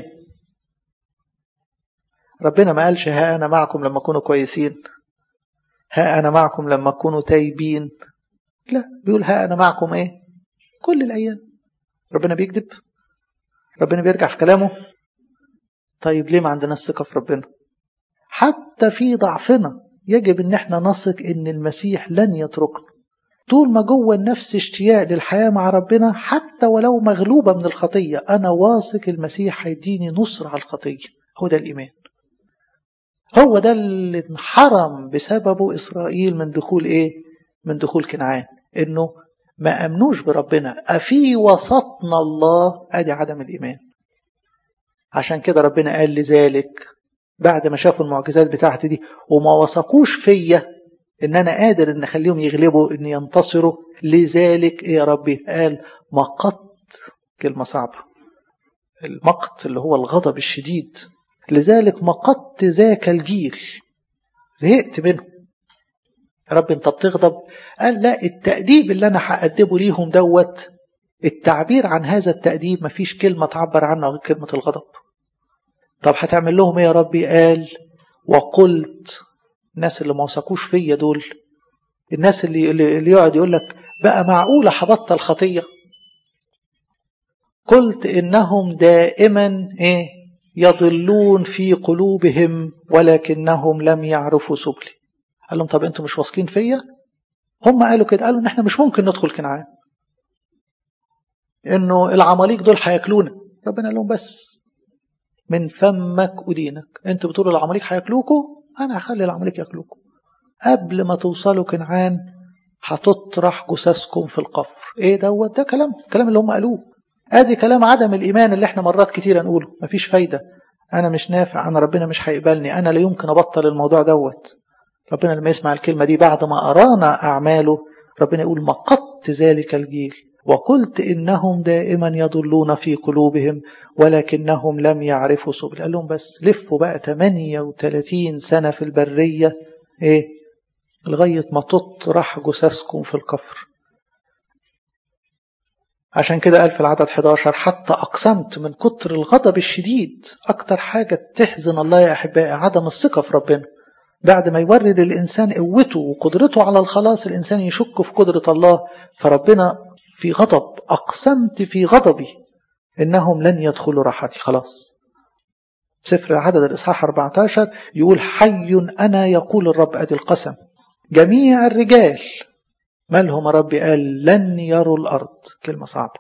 ربنا ما قالش ها أنا معكم لما تكونوا كويسين، ها أنا معكم لما تكونوا تايبين، لا، بيقول ها أنا معكم إيه؟ كل الأيام. ربنا بيكذب؟ ربنا بيرجع في كلامه؟ طيب ليه ما عندناش ثقة في ربنا؟ حتى في ضعفنا يجب ان احنا نثق ان المسيح لن يتركنا. طول ما جوه النفس اشتياق للحياة مع ربنا حتى ولو مغلوبة من الخطية، انا واثق المسيح هيديني نصر على الخطية. هو ده الإيمان. هو ده اللي انحرم بسببه إسرائيل من دخول إيه؟ من دخول كنعان، إنه ما أمنوش بربنا. أفي وسطنا الله، أدي عدم الإيمان. عشان كده ربنا قال لذلك بعد ما شافوا المعجزات بتاعتي دي وما وثقوش فيا إن أنا قادر إن أخليهم يغلبوا، إن ينتصروا، لذلك إيه يا ربي؟ قال مقت. كلمة صعبة، المقت اللي هو الغضب الشديد. لذلك مقت ذاك الجيل، زهقت منه. يا رب انت بتغضب؟ قال لا، التأديب اللي انا هأدبه ليهم دوت، التعبير عن هذا التأديب مفيش كلمة تعبر عنه غير كلمة الغضب. طب هتعمل لهم ايه يا ربي؟ قال وقلت. الناس اللي ما وثقوش فيا دول، الناس اللي اللي يقعد يقول لك بقى معقولة هبطل خطية؟ قلت انهم دائما ايه؟ يضلون في قلوبهم ولكنهم لم يعرفوا سبلي. قال لهم طب انتم مش واثقين فيا؟ هم قالوا كده، قالوا ان احنا مش ممكن ندخل كنعان، انه العماليق دول هياكلونا. ربنا قال لهم بس من فمك ودينك، انتوا بتقولوا العماليق هياكلوكوا، انا هخلي العماليق ياكلوكوا. قبل ما توصلوا كنعان هتطرح جثثكم في القفر. ايه دوت؟ ده كلام كلام اللي هم قالوه. ادي كلام عدم الايمان اللي احنا مرات كتيره نقوله مفيش فايده، انا مش نافع، انا ربنا مش هيقبلني، انا لا يمكن ابطل الموضوع دوت. ربنا لما يسمع الكلمه دي بعد ما ارانا اعماله، ربنا يقول مقت ذلك الجيل وقلت انهم دائما يضلون في قلوبهم ولكنهم لم يعرفوا سبل. قال لهم بس لفوا بقى ثمانية وثلاثين سنه في البريه، ايه لغايه ما تطرح جثثكم في القفر. عشان كده قال في العدد احد عشر حتى أقسمت. من كتر الغضب الشديد، أكتر حاجة تحزن الله يا أحبائي عدم الثقة في ربنا. بعد ما يوري للإنسان قوته وقدرته على الخلاص، الإنسان يشك في قدرة الله. فربنا في غضب، أقسمت في غضبي إنهم لن يدخلوا راحتي. خلاص. سفر العدد الإصحاح أربعة عشر يقول حي أنا يقول الرب، أدي القسم. جميع الرجال مالهم ربي؟ قال لن يروا الأرض. كلمة صعبة.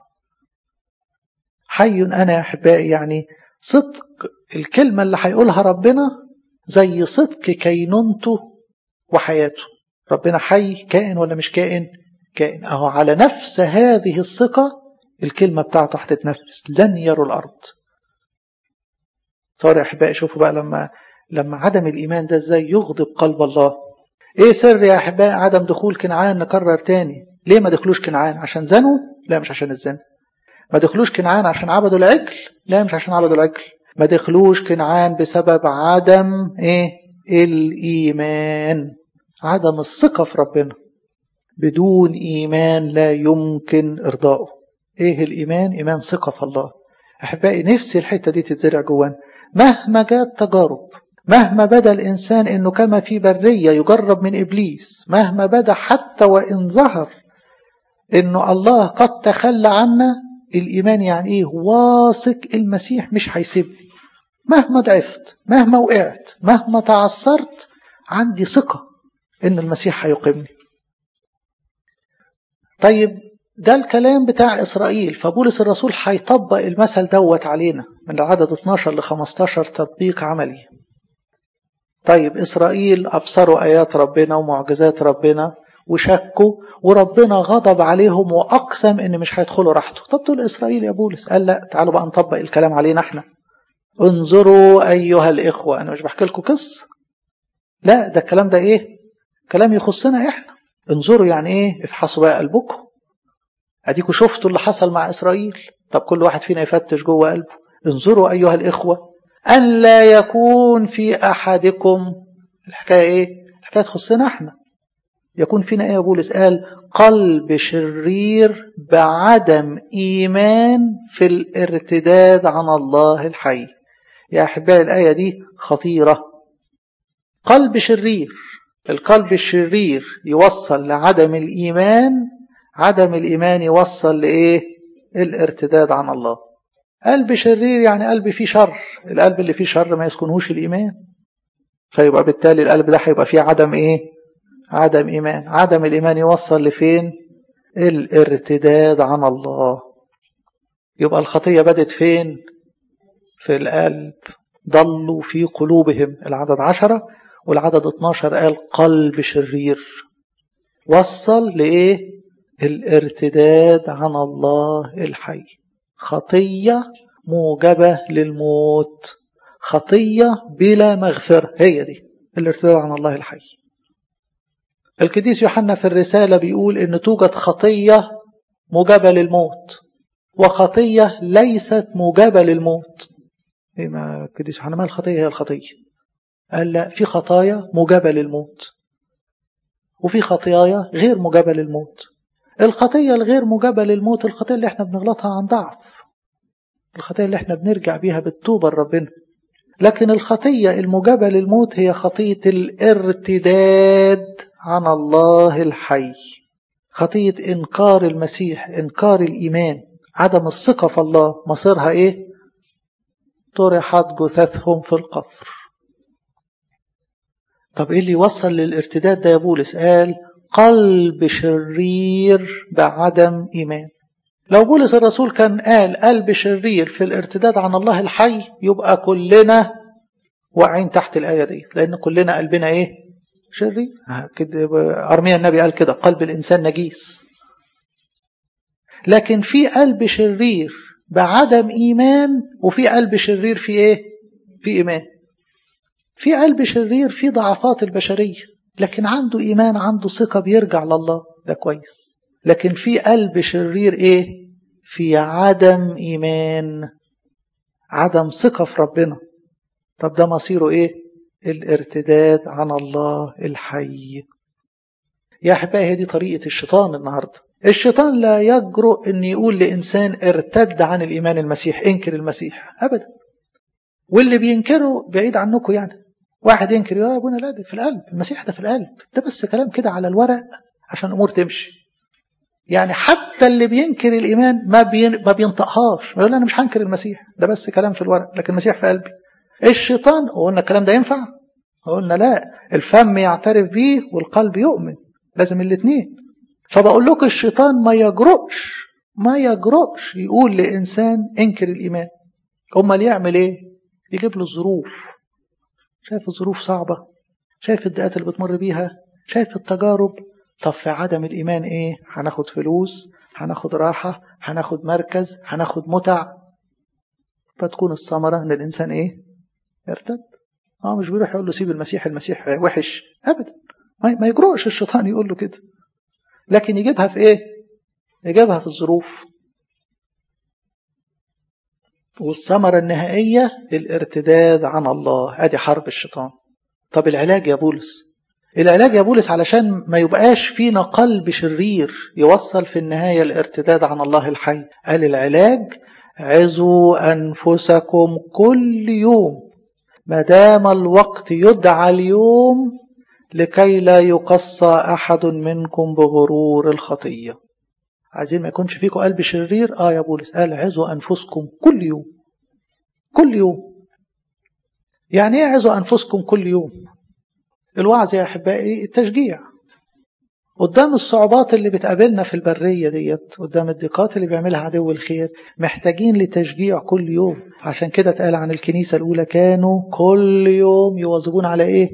حي أنا يا أحبائي يعني صدق الكلمة اللي هيقولها ربنا زي صدق كينونته وحياته. ربنا حي، كائن ولا مش كائن؟ كائن. أهو على نفس هذه الثقة الكلمة بتاعته هتتنفس، لن يروا الأرض. صار يا أحبائي شوفوا بقى لما لما عدم الإيمان ده ازاي يغضب قلب الله. ايه سر يا احبائي عدم دخول كنعان؟ نكرر تاني، ليه ما دخلوش كنعان؟ عشان زنوا؟ لا، مش عشان الزنا. ما دخلوش كنعان عشان عبدوا العجل؟ لا، مش عشان عبدوا العجل. ما دخلوش كنعان بسبب عدم ايه؟ الايمان، عدم الثقة في ربنا. بدون ايمان لا يمكن ارضائه. ايه الايمان؟ ايمان ثقة في الله. احبائي نفسي الحتة دي تتزرع جوان. مهما جات تجارب، مهما بدا الإنسان إنه كما في برية يجرب من إبليس، مهما بدا حتى وإن ظهر إنه الله قد تخلى عنا، الإيمان يعني إيه؟ واثق المسيح مش هيسيبني. مهما ضعفت، مهما وقعت، مهما تعثرت، عندي ثقة إن المسيح هيقيمني. طيب ده الكلام بتاع إسرائيل، فبولس الرسول هيطبق المثل دوت علينا من العدد اثناشر ل خمسة عشر تطبيق عملي. طيب إسرائيل أبصروا آيات ربنا ومعجزات ربنا وشكوا، وربنا غضب عليهم وأقسم إن مش هيدخلوا راحته. طب دول إسرائيل يا بولس. قال لا، تعالوا بقى نطبق الكلام علينا احنا. انظروا أيها الإخوة. أنا مش بحكي لكم قصة، لا، ده الكلام ده إيه؟ كلام يخصنا إحنا. انظروا يعني إيه؟ افحصوا بقى قلبكم. أديكوا شفتوا اللي حصل مع إسرائيل. طب كل واحد فينا يفتش جوه قلبه. انظروا أيها الإخوة أن لا يكون في أحدكم، الحكاية إيه؟ الحكاية تخصنا إحنا. يكون فينا إيه يا بولس؟ قال قلب شرير بعدم إيمان في الارتداد عن الله الحي. يا أحبائي الآية دي خطيرة. قلب شرير، القلب الشرير يوصل لعدم الإيمان، عدم الإيمان يوصل لإيه؟ الارتداد عن الله. قلب شرير يعني قلب فيه شر، القلب اللي فيه شر ما يسكنهوش الإيمان، فيبقى بالتالي القلب ده هيبقى فيه عدم إيه؟ عدم إيمان. عدم الإيمان يوصل لفين؟ الارتداد عن الله. يبقى الخطية بدت فين؟ في القلب. ضلوا في قلوبهم، العدد عشرة، والعدد اتناشر قال قلب شرير. وصل لإيه؟ الارتداد عن الله الحي. خطية موجبة للموت، خطية بلا مغفرة، هي دي الارتداد عن الله الحي. القديس يوحنا في الرسالة بيقول إن توجد خطية موجبة للموت وخطية ليست موجبة للموت. إيه ما القديس يوحنا ما الخطية هي الخطية؟ قال لا، في خطايا موجبة للموت وفي خطايا غير موجبة للموت. الخطية الغير موجبة للموت الخطية اللي احنا بنغلطها عن ضعف، الخطية اللي احنا بنرجع بيها بالتوبة لربنا. لكن الخطية الموجبة للموت هي خطية الارتداد عن الله الحي، خطية إنكار المسيح، إنكار الإيمان، عدم الثقة في الله. مصيرها إيه؟ طرحت جثثهم في القفر. طب إيه اللي يوصل للارتداد ده يا بولس؟ قال قلب شرير بعدم إيمان. لو بولس الرسول كان قال قلب شرير في الارتداد عن الله الحي يبقى كلنا واقعين تحت الآية دي، لأن كلنا قلبنا إيه؟ شرير. كده أرميا النبي قال كده قلب الإنسان نجيس. لكن في قلب شرير بعدم إيمان وفي قلب شرير في إيه؟ في إيمان. في قلب شرير في ضعفات البشرية لكن عنده إيمان، عنده ثقة، بيرجع لله، ده كويس. لكن في قلب شرير إيه؟ في عدم إيمان، عدم ثقة في ربنا. طب ده مصيره إيه؟ الارتداد عن الله الحي. يا أحبائي دي طريقة الشيطان النهاردة. الشيطان لا يجرؤ أن يقول لإنسان ارتد عن الإيمان المسيح، انكر المسيح، أبدا. واللي بينكره بعيد عنكم، يعني واحد ينكر يا أبونا لا ده في القلب، المسيح ده في القلب، ده بس كلام كده على الورق عشان الأمور تمشي. يعني حتى اللي بينكر الإيمان ما بين ما بينطقهاش، يقول أنا مش هنكر المسيح، ده بس كلام في الورق لكن المسيح في قلبي. الشيطان قلنا الكلام ده ينفع؟ قلنا لا، الفم يعترف به والقلب يؤمن، لازم الاثنين. فبقول لك الشيطان ما يجرؤش ما يجرؤش يقول لإنسان انكر الإيمان. امال يعمل ايه؟ يجيب له الظروف. شايف الظروف صعبة، شايف الدقات اللي بتمر بيها، شايف التجارب. طب في عدم الإيمان ايه؟ هناخد فلوس، هناخد راحة، هناخد مركز، هناخد متع. فتكون الثمرة ان الإنسان ايه؟ يرتد. اه مش بيروح يقول له سيب المسيح، المسيح وحش، ابدا. ما يجرؤش الشيطان يقول له كده، لكن يجيبها في ايه؟ يجيبها في الظروف. والثمرة النهائية الارتداد عن الله. ادي حرب الشيطان. طب العلاج يا بولس؟ العلاج يا بولس علشان ما يبقاش فينا قلب شرير يوصل في النهاية الارتداد عن الله الحي. قال العلاج عظوا أنفسكم كل يوم ما دام الوقت يدعى اليوم لكي لا يقصى أحد منكم بغرور الخطية. عايزين ما يكونش فيكم قلب شرير. آه يا بولس قال عظوا أنفسكم كل يوم. كل يوم يعني ايه عظوا أنفسكم كل يوم؟ الوعظ يا أحبائي التشجيع قدام الصعوبات اللي بتقابلنا في البرية ديت، قدام الضيقات اللي بيعملها عدو الخير، محتاجين لتشجيع كل يوم. عشان كده اتقال عن الكنيسة الأولى كانوا كل يوم يواظبون على إيه؟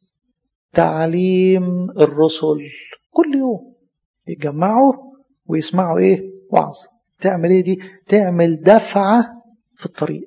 تعليم الرسل. كل يوم يتجمعوا ويسمعوا إيه؟ وعظ. تعمل إيه دي؟ تعمل دفعة في الطريق.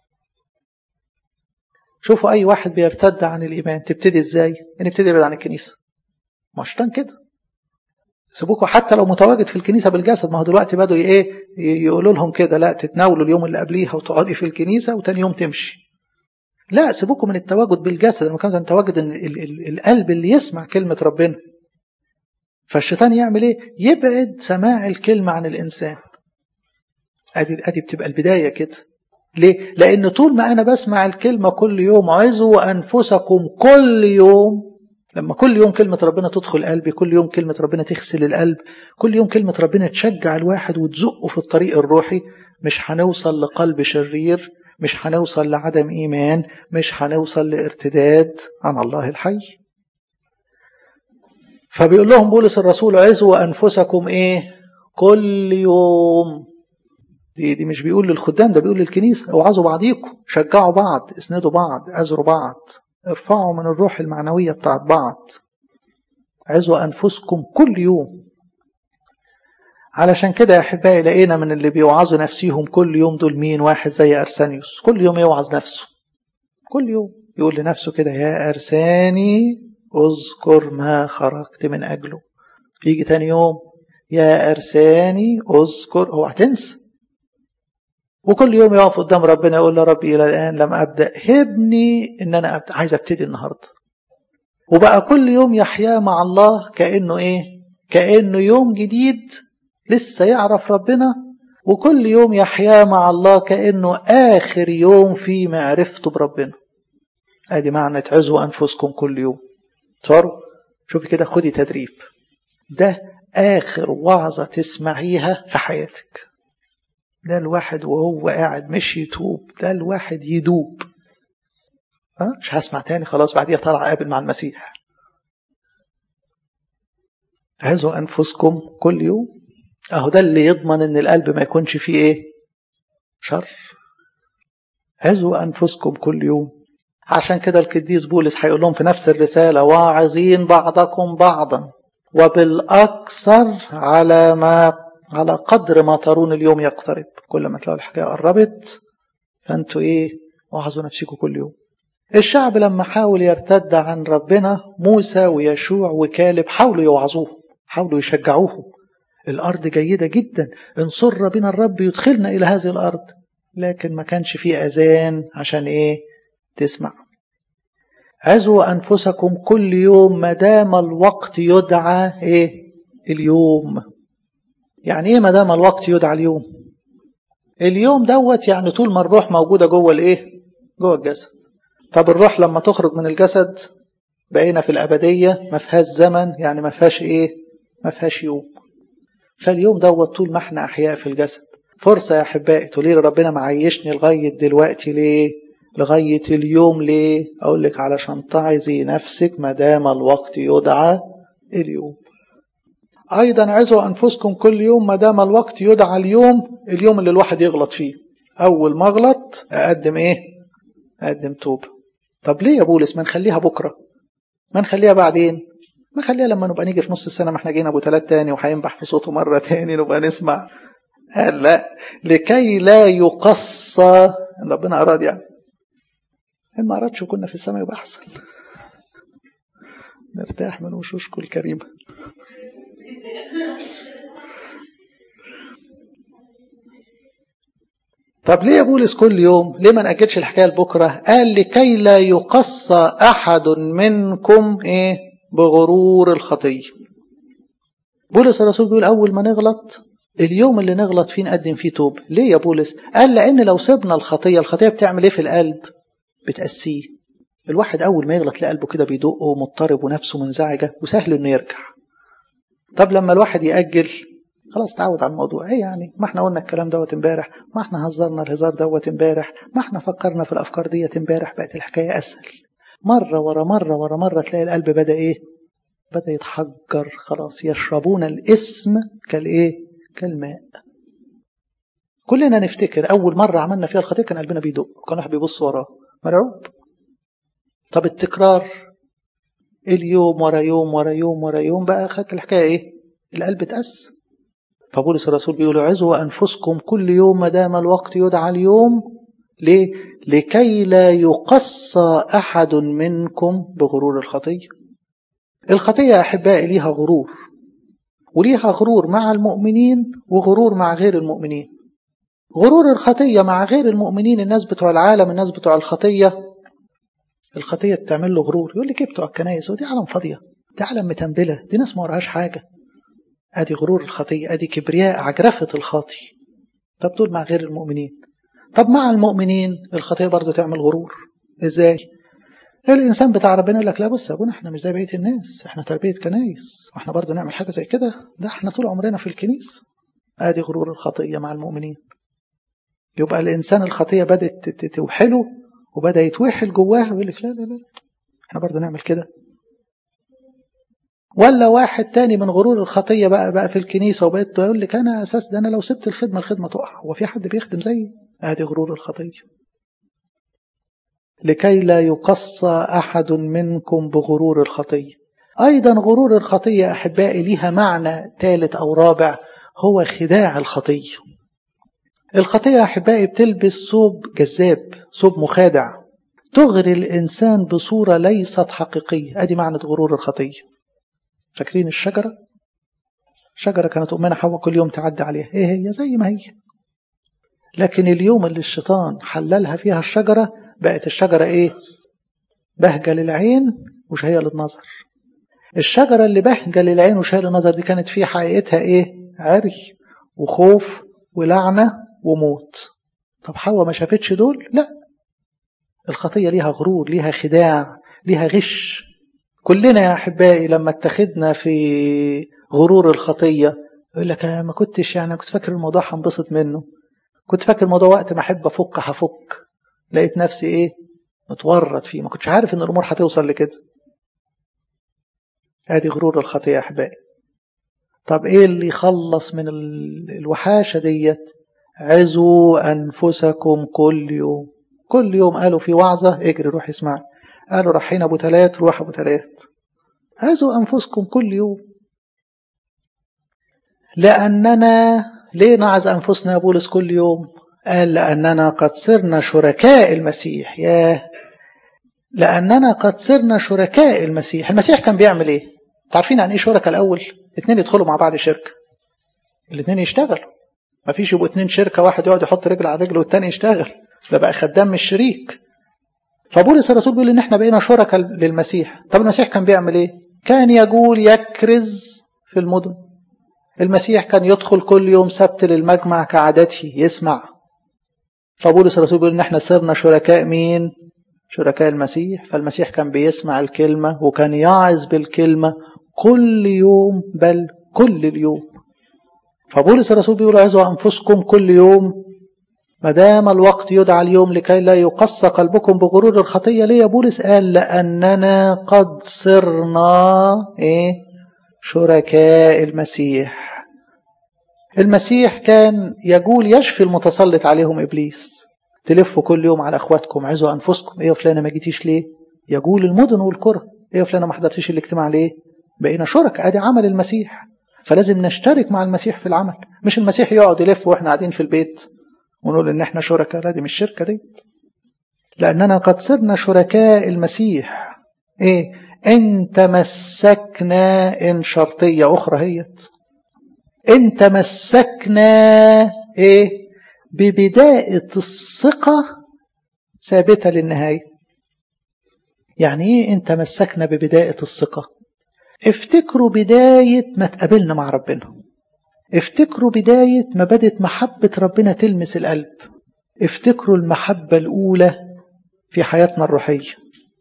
شوفوا أي واحد بيرتد عن الإيمان تبتدي إزاي؟ يعني يبتدي يبعد عن الكنيسة. مشتان كده. سيبوكوا حتى لو متواجد في الكنيسة بالجسد، ما هو دلوقتي بدوا ايه يقولوا لهم كده لا تتناولوا اليوم اللي قبليها وتقعدي في الكنيسة وتاني يوم تمشي. لا، سيبوكوا من التواجد بالجسد، لما كان تواجد القلب اللي يسمع كلمة ربنا. فالشيطان يعمل ايه؟ يبعد سماع الكلمة عن الإنسان. ادي ادي بتبقى البداية كده. ليه؟ لأن طول ما أنا بسمع الكلمة كل يوم عظوا أنفسكم كل يوم، لما كل يوم كلمة ربنا تدخل قلبي، كل يوم كلمة ربنا تغسل القلب، كل يوم كلمة ربنا تشجع الواحد وتزقه في الطريق الروحي، مش هنوصل لقلب شرير، مش هنوصل لعدم إيمان، مش هنوصل لارتداد عن الله الحي. فبيقول لهم بولس الرسول عزوا أنفسكم إيه كل يوم. دي, دي مش بيقول للخدام، ده بيقول للكنيسة. اوعظوا بعضيكم، شجعوا بعض، اسندوا بعض، أزروا بعض، ارفعوا من الروح المعنوية بتاعت بعض. عزوا أنفسكم كل يوم. علشان كده يا أحبائي لقينا من اللي بيوعظوا نفسيهم كل يوم دول مين؟ واحد زي أرسانيوس، كل يوم يوعظ نفسه، كل يوم يقول لنفسه كده يا أرساني اذكر ما خرجت من أجله. يجي تاني يوم يا أرساني اذكر، هو هتنسى. وكل يوم يقف قدام ربنا يقول له ربي إلى الآن لم أبدأ، هبني إن أنا أبدأ، عايز أبتدي النهاردة. وبقى كل يوم يحيا مع الله كأنه إيه؟ كأنه يوم جديد لسه يعرف ربنا، وكل يوم يحيا مع الله كأنه آخر يوم في معرفته بربنا. ادي معنى عزوا أنفسكم كل يوم. صاروا شوفي كده، خدي تدريب، ده آخر وعظة تسمعيها في حياتك. ده الواحد وهو قاعد مش يتوب، ده الواحد يدوب. ها مش هسمع تاني خلاص، بعديها طلع قابل مع المسيح. عزوا أنفسكم كل يوم، اهو ده اللي يضمن ان القلب ما يكونش فيه ايه؟ شر. عزوا أنفسكم كل يوم. عشان كده القديس بولس هيقول لهم في نفس الرسالة واعظين بعضكم بعضا وبالأكثر على ما على قدر ما ترون اليوم يقترب. كل ما تلاقوا الحكاية قربت فانتوا ايه؟ واعظوا نفسكم كل يوم. الشعب لما حاول يرتد عن ربنا، موسى ويشوع وكالب حاولوا يوعظوه، حاولوا يشجعوه. الأرض جيدة جدا، إن سر بنا الرب يدخلنا إلى هذه الأرض. لكن ما كانش فيه أذان عشان إيه؟ تسمع. عزوا أنفسكم كل يوم ما دام الوقت يدعى إيه؟ اليوم. يعني إيه ما دام الوقت يدعى اليوم؟ اليوم دوت يعني طول ما الروح موجودة جوه الإيه؟ جوه الجسد. طب الروح لما تخرج من الجسد بقينا في الأبدية، ما فيهاش زمن، يعني ما فيهاش إيه؟ ما فيهاش يوم. فاليوم دوت طول ما احنا أحياء في الجسد. فرصة يا أحبائي، تقولي لي ربنا معيشني لغاية دلوقتي ليه؟ لغاية اليوم ليه؟ أقول لك علشان تعظي نفسك ما دام الوقت يدعى اليوم. أيضا عزوا أنفسكم كل يوم ما دام الوقت يدعى اليوم. اليوم اللي الواحد يغلط فيه، أول ما أغلط أقدم إيه؟ أقدم توبة. طب ليه يا بولس ما نخليها بكرة؟ ما نخليها بعدين؟ ما نخليها لما نبقى نيجي في نص السنة، ما احنا جينا أبو ثلاث تاني وهينبح في صوته مرة تاني نبقى نسمع. قال لا، لكي لا يقصى. ربنا أراد يعني، إن ما أردش وكنا في السماء يبقى أحسن، نرتاح من وشوشكم الكريمة. طب ليه يا بولس كل يوم؟ ليه ما نأجلش الحكاية لبكرة؟ قال لكي لا يقصى أحد منكم إيه؟ بغرور الخطية. بولس الرسول بيقول أول ما نغلط، اليوم اللي نغلط فيه نقدم فيه توب. ليه يا بولس؟ قال لأن لو سيبنا الخطية، الخطية بتعمل إيه في القلب؟ بتأسيه. الواحد أول ما يغلط لقلبه كده بيدق ومضطرب ونفسه منزعجة وسهل إنه يرجع. طب لما الواحد يأجل خلاص تعود على الموضوع. ايه يعني؟ ما احنا قلنا الكلام دوت امبارح، ما احنا هزرنا الهزار دوت امبارح، ما احنا فكرنا في الافكار ديت امبارح. بقت الحكايه اسهل. مره ورا مره ورا مره تلاقي القلب بدا ايه؟ بدا يتحجر. خلاص يشربون الاسم كالايه؟ كالماء. كلنا نفتكر اول مره عملنا فيها الخطيه كان قلبنا بيدق، كان واحد بيبص وراه مرعوب. طب التكرار اليوم ورا يوم ورا يوم ورا يوم بقى خدت الحكايه ايه؟ القلب اتأس. فبولس الرسول بيقول عزوا أنفسكم كل يوم ما دام الوقت يدعى اليوم. ليه؟ لكي لا يقصى أحد منكم بغرور الخطية. الخطية يا أحبائي ليها غرور، وليها غرور مع المؤمنين وغرور مع غير المؤمنين. غرور الخطية مع غير المؤمنين، الناس بتوع العالم، الناس بتوع الخطية، الخطية تعمل له غرور. يقول لك ايه بتوع الكنائس؟ ودي عالم فاضية، دي عالم متنبلة، دي ناس ما وراهاش حاجة. ادي غرور الخطية، ادي كبرياء عجرفة الخاطي. طب دول مع غير المؤمنين. طب مع المؤمنين الخطية برضو تعمل غرور. ازاي؟ الانسان بتاع ربنا يقول لك لا بص يا ابونا احنا مش زي بقية الناس، احنا تربية كنايس واحنا برضو نعمل حاجة زي كده، ده احنا طول عمرنا في الكنيسة. ادي غرور الخطية مع المؤمنين. يبقى الإنسان الخطية بدأت توحله وبدأ يتوحل جواه ويقول لك لا لا لا احنا برضو نعمل كده. ولا واحد تاني من غرور الخطية بقى بقى في الكنيسة وبقيت يقول لك أنا أساس ده أنا لو سبت الخدمة الخدمة تقع. هو في حد بيخدم زيي؟ هذه غرور الخطية. لكي لا يقصى أحد منكم بغرور الخطية. أيضا غرور الخطية أحبائي لها معنى ثالث أو رابع، هو خداع الخطية. الخطية أحبائي بتلبس ثوب جذاب، ثوب مخادع، تغري الإنسان بصورة ليست حقيقية. أدي معنى غرور الخطية. فاكرين الشجرة؟ شجرة كانت أمنا حواء كل يوم تعدي عليها، إيه هي؟ زي ما هي. لكن اليوم اللي الشيطان حللها فيها الشجرة بقت الشجرة إيه؟ بهجة للعين وشهية للنظر. الشجرة اللي بهجة للعين وشهية للنظر دي كانت في حقيقتها إيه؟ عري وخوف ولعنة وموت. طب حواء ما شافتش دول؟ لا. الخطية ليها غرور، ليها خداع، ليها غش. كلنا يا أحبائي لما اتخذنا في غرور الخطية يقول لك ما كنتش يعني كنت فاكر الموضوع هنبسط منه، كنت فاكر الموضوع وقت ما أحب أفك هفك، لقيت نفسي إيه؟ متورط فيه، ما كنتش عارف إن الأمور هتوصل لكده. هذه غرور الخطية يا أحبائي. طب إيه اللي يخلص من الوحاشة ديت؟ عزوا أنفسكم كل يوم. كل يوم قالوا في وعظة اجري روح اسمع، قالوا رايحين أبو تلات روح أبو تلات. عزوا أنفسكم كل يوم. لأننا ليه نعز أنفسنا يا بولس كل يوم؟ قال لأننا قد صرنا شركاء المسيح. ياه، لأننا قد صرنا شركاء المسيح. المسيح كان بيعمل إيه؟ تعرفين عن إيه شركاء الأول؟ اتنين يدخلوا مع بعض شركة، الاتنين يشتغلوا. ما فيش يبقوا اتنين شركة، واحد يقعد يحط رجل على رجل والتاني يشتغل، ده بقى خدام مش شريك. فبولس الرسول بيقول إن احنا بقينا شركاء للمسيح. طب المسيح كان بيعمل إيه؟ كان يقول يكرز في المدن. المسيح كان يدخل كل يوم سبت للمجمع كعادته يسمع. فبولس الرسول بيقول إن احنا صرنا شركاء مين؟ شركاء المسيح. فالمسيح كان بيسمع الكلمة وكان يعظ بالكلمة كل يوم، بل كل اليوم. فبولس الرسول بيقول عظوا أنفسكم كل يوم ما دام الوقت يدعى اليوم لكي لا يقص قلبكم بغرور الخطية. ليه يا بولس؟ قال لأننا قد صرنا إيه؟ شركاء المسيح. المسيح كان يقول يشفي المتسلط عليهم إبليس. تلفوا كل يوم على أخواتكم عزوا أنفسكم. إيه فلانة ما جيتيش ليه؟ يقول المدن والقرى. إيه فلانة ما حضرتيش الاجتماع ليه؟ بقينا شركاء. أدي عمل المسيح. فلازم نشترك مع المسيح في العمل، مش المسيح يقعد يلف وإحنا قاعدين في البيت ونقول إن إحنا شركاء. لا، دي مش شركة دي. لأننا قد صرنا شركاء المسيح. إيه؟ إن تمسكنا، إن شرطية أخرى هيت، إن تمسكنا إيه؟ ببداية الثقة ثابتة للنهاية. يعني إيه إن تمسكنا ببداية الثقة؟ افتكروا بداية ما تقابلنا مع ربنا، افتكروا بداية ما بدت محبة ربنا تلمس القلب، افتكروا المحبة الأولى في حياتنا الروحية.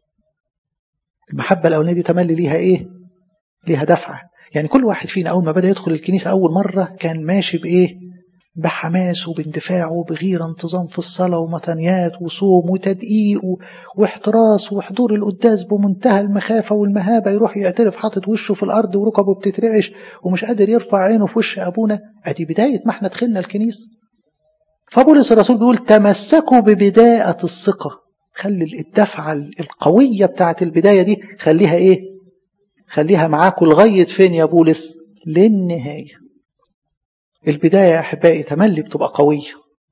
المحبة الأولانية دي تملي ليها إيه؟ ليها دفعة. يعني كل واحد فينا أول ما بدأ يدخل الكنيسة أول مرة كان ماشي بإيه؟ بحماس وباندفاع وبغيرة، انتظام في الصلاة ومتنيات وصوم وتدقيق واحتراس وحضور القداس بمنتهى المخافة والمهابة. يروح يعترف حاطط وشه في الأرض وركبه بتترعش ومش قادر يرفع عينه في وش أبونا. أدي بداية ما احنا دخلنا الكنيسة. فبولس الرسول بيقول تمسكوا ببداية الثقة. خلي الدفعة القوية بتاعت البداية دي خليها إيه؟ خليها معاكم لغاية فين يا بولس؟ للنهاية. البداية يا أحبائي تملي بتبقى قوية.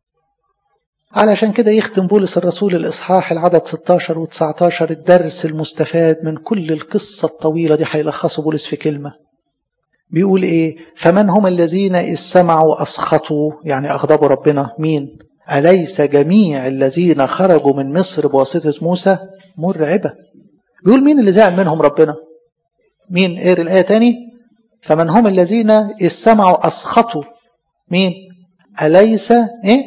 علشان كده يختم بولس الرسول الإصحاح العدد ستاشر وتسعتاشر الدرس المستفاد من كل القصة الطويلة دي هيلخصوا بولس في كلمة. بيقول إيه؟ فمن هم الذين إذ سمعوا أسخطوا، يعني أغضبوا ربنا. مين؟ أليس جميع الذين خرجوا من مصر بواسطة موسى مرعبة. بيقول مين اللي زعل منهم ربنا؟ مين؟ اقرأ الآية تاني. فمن هم الذين إذ سمعوا أسخطوا. مين؟ أليس إيه؟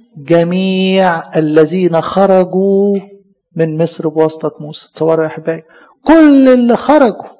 جميع الذين خرجوا من مصر بواسطة موسى. تصوروا يا أحبائي، كل اللي خرجوا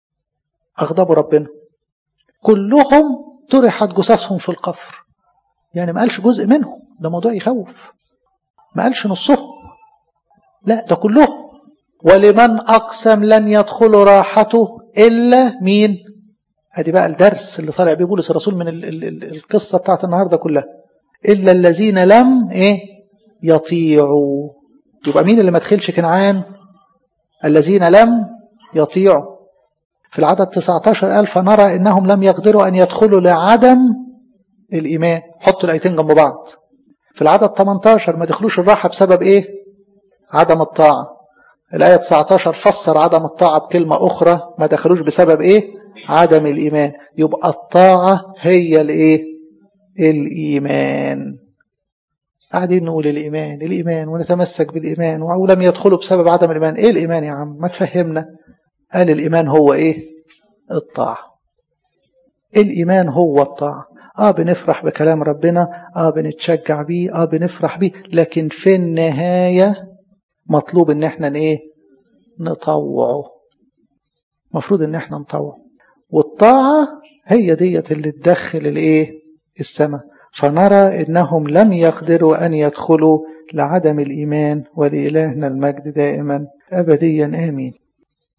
أغضبوا ربنا، كلهم طرحت جثثهم في القفر. يعني ما قالش جزء منهم، ده موضوع يخوف. ما قالش نصهم، لا ده كلهم. ولمن أقسم لن يدخلوا راحته إلا مين؟ هذه بقى الدرس اللي طالع بيه بولس الرسول من ال ال ال القصة بتاعت النهاردة كلها. إلا الذين لم إيه يطيعوا. يبقى مين اللي ما دخلش كنعان؟ الذين لم يطيعوا. في العدد تسعة عشر قال فنرى إنهم لم يقدروا أن يدخلوا لعدم الإيمان. حطوا الآيتين جنب بعض. في العدد ثمانية عشر ما دخلوش الراحة بسبب إيه؟ عدم الطاعة. الآية تسعة عشر فسر عدم الطاعة بكلمة أخرى، ما دخلوش بسبب إيه؟ عدم الإيمان. يبقى الطاعة هي الإيه؟ الإيمان. قاعدين نقول الإيمان الإيمان ونتمسك بالإيمان، ولم يدخلوا بسبب عدم الإيمان. إيه الإيمان يا عم؟ ما تفهمنا. قال الإيمان هو إيه؟ الطاعة. الإيمان هو الطاعة. آه بنفرح بكلام ربنا، آه بنتشجع بيه، آه بنفرح بيه، لكن في النهاية مطلوب إن إحنا إيه؟ نطوعه. مفروض إن إحنا نطوعه. والطاعة هي ديت اللي تدخل الإيه؟ السماء. فنرى إنهم لم يقدروا أن يدخلوا لعدم الإيمان، ولإلهنا المجد دائما أبديا آمين.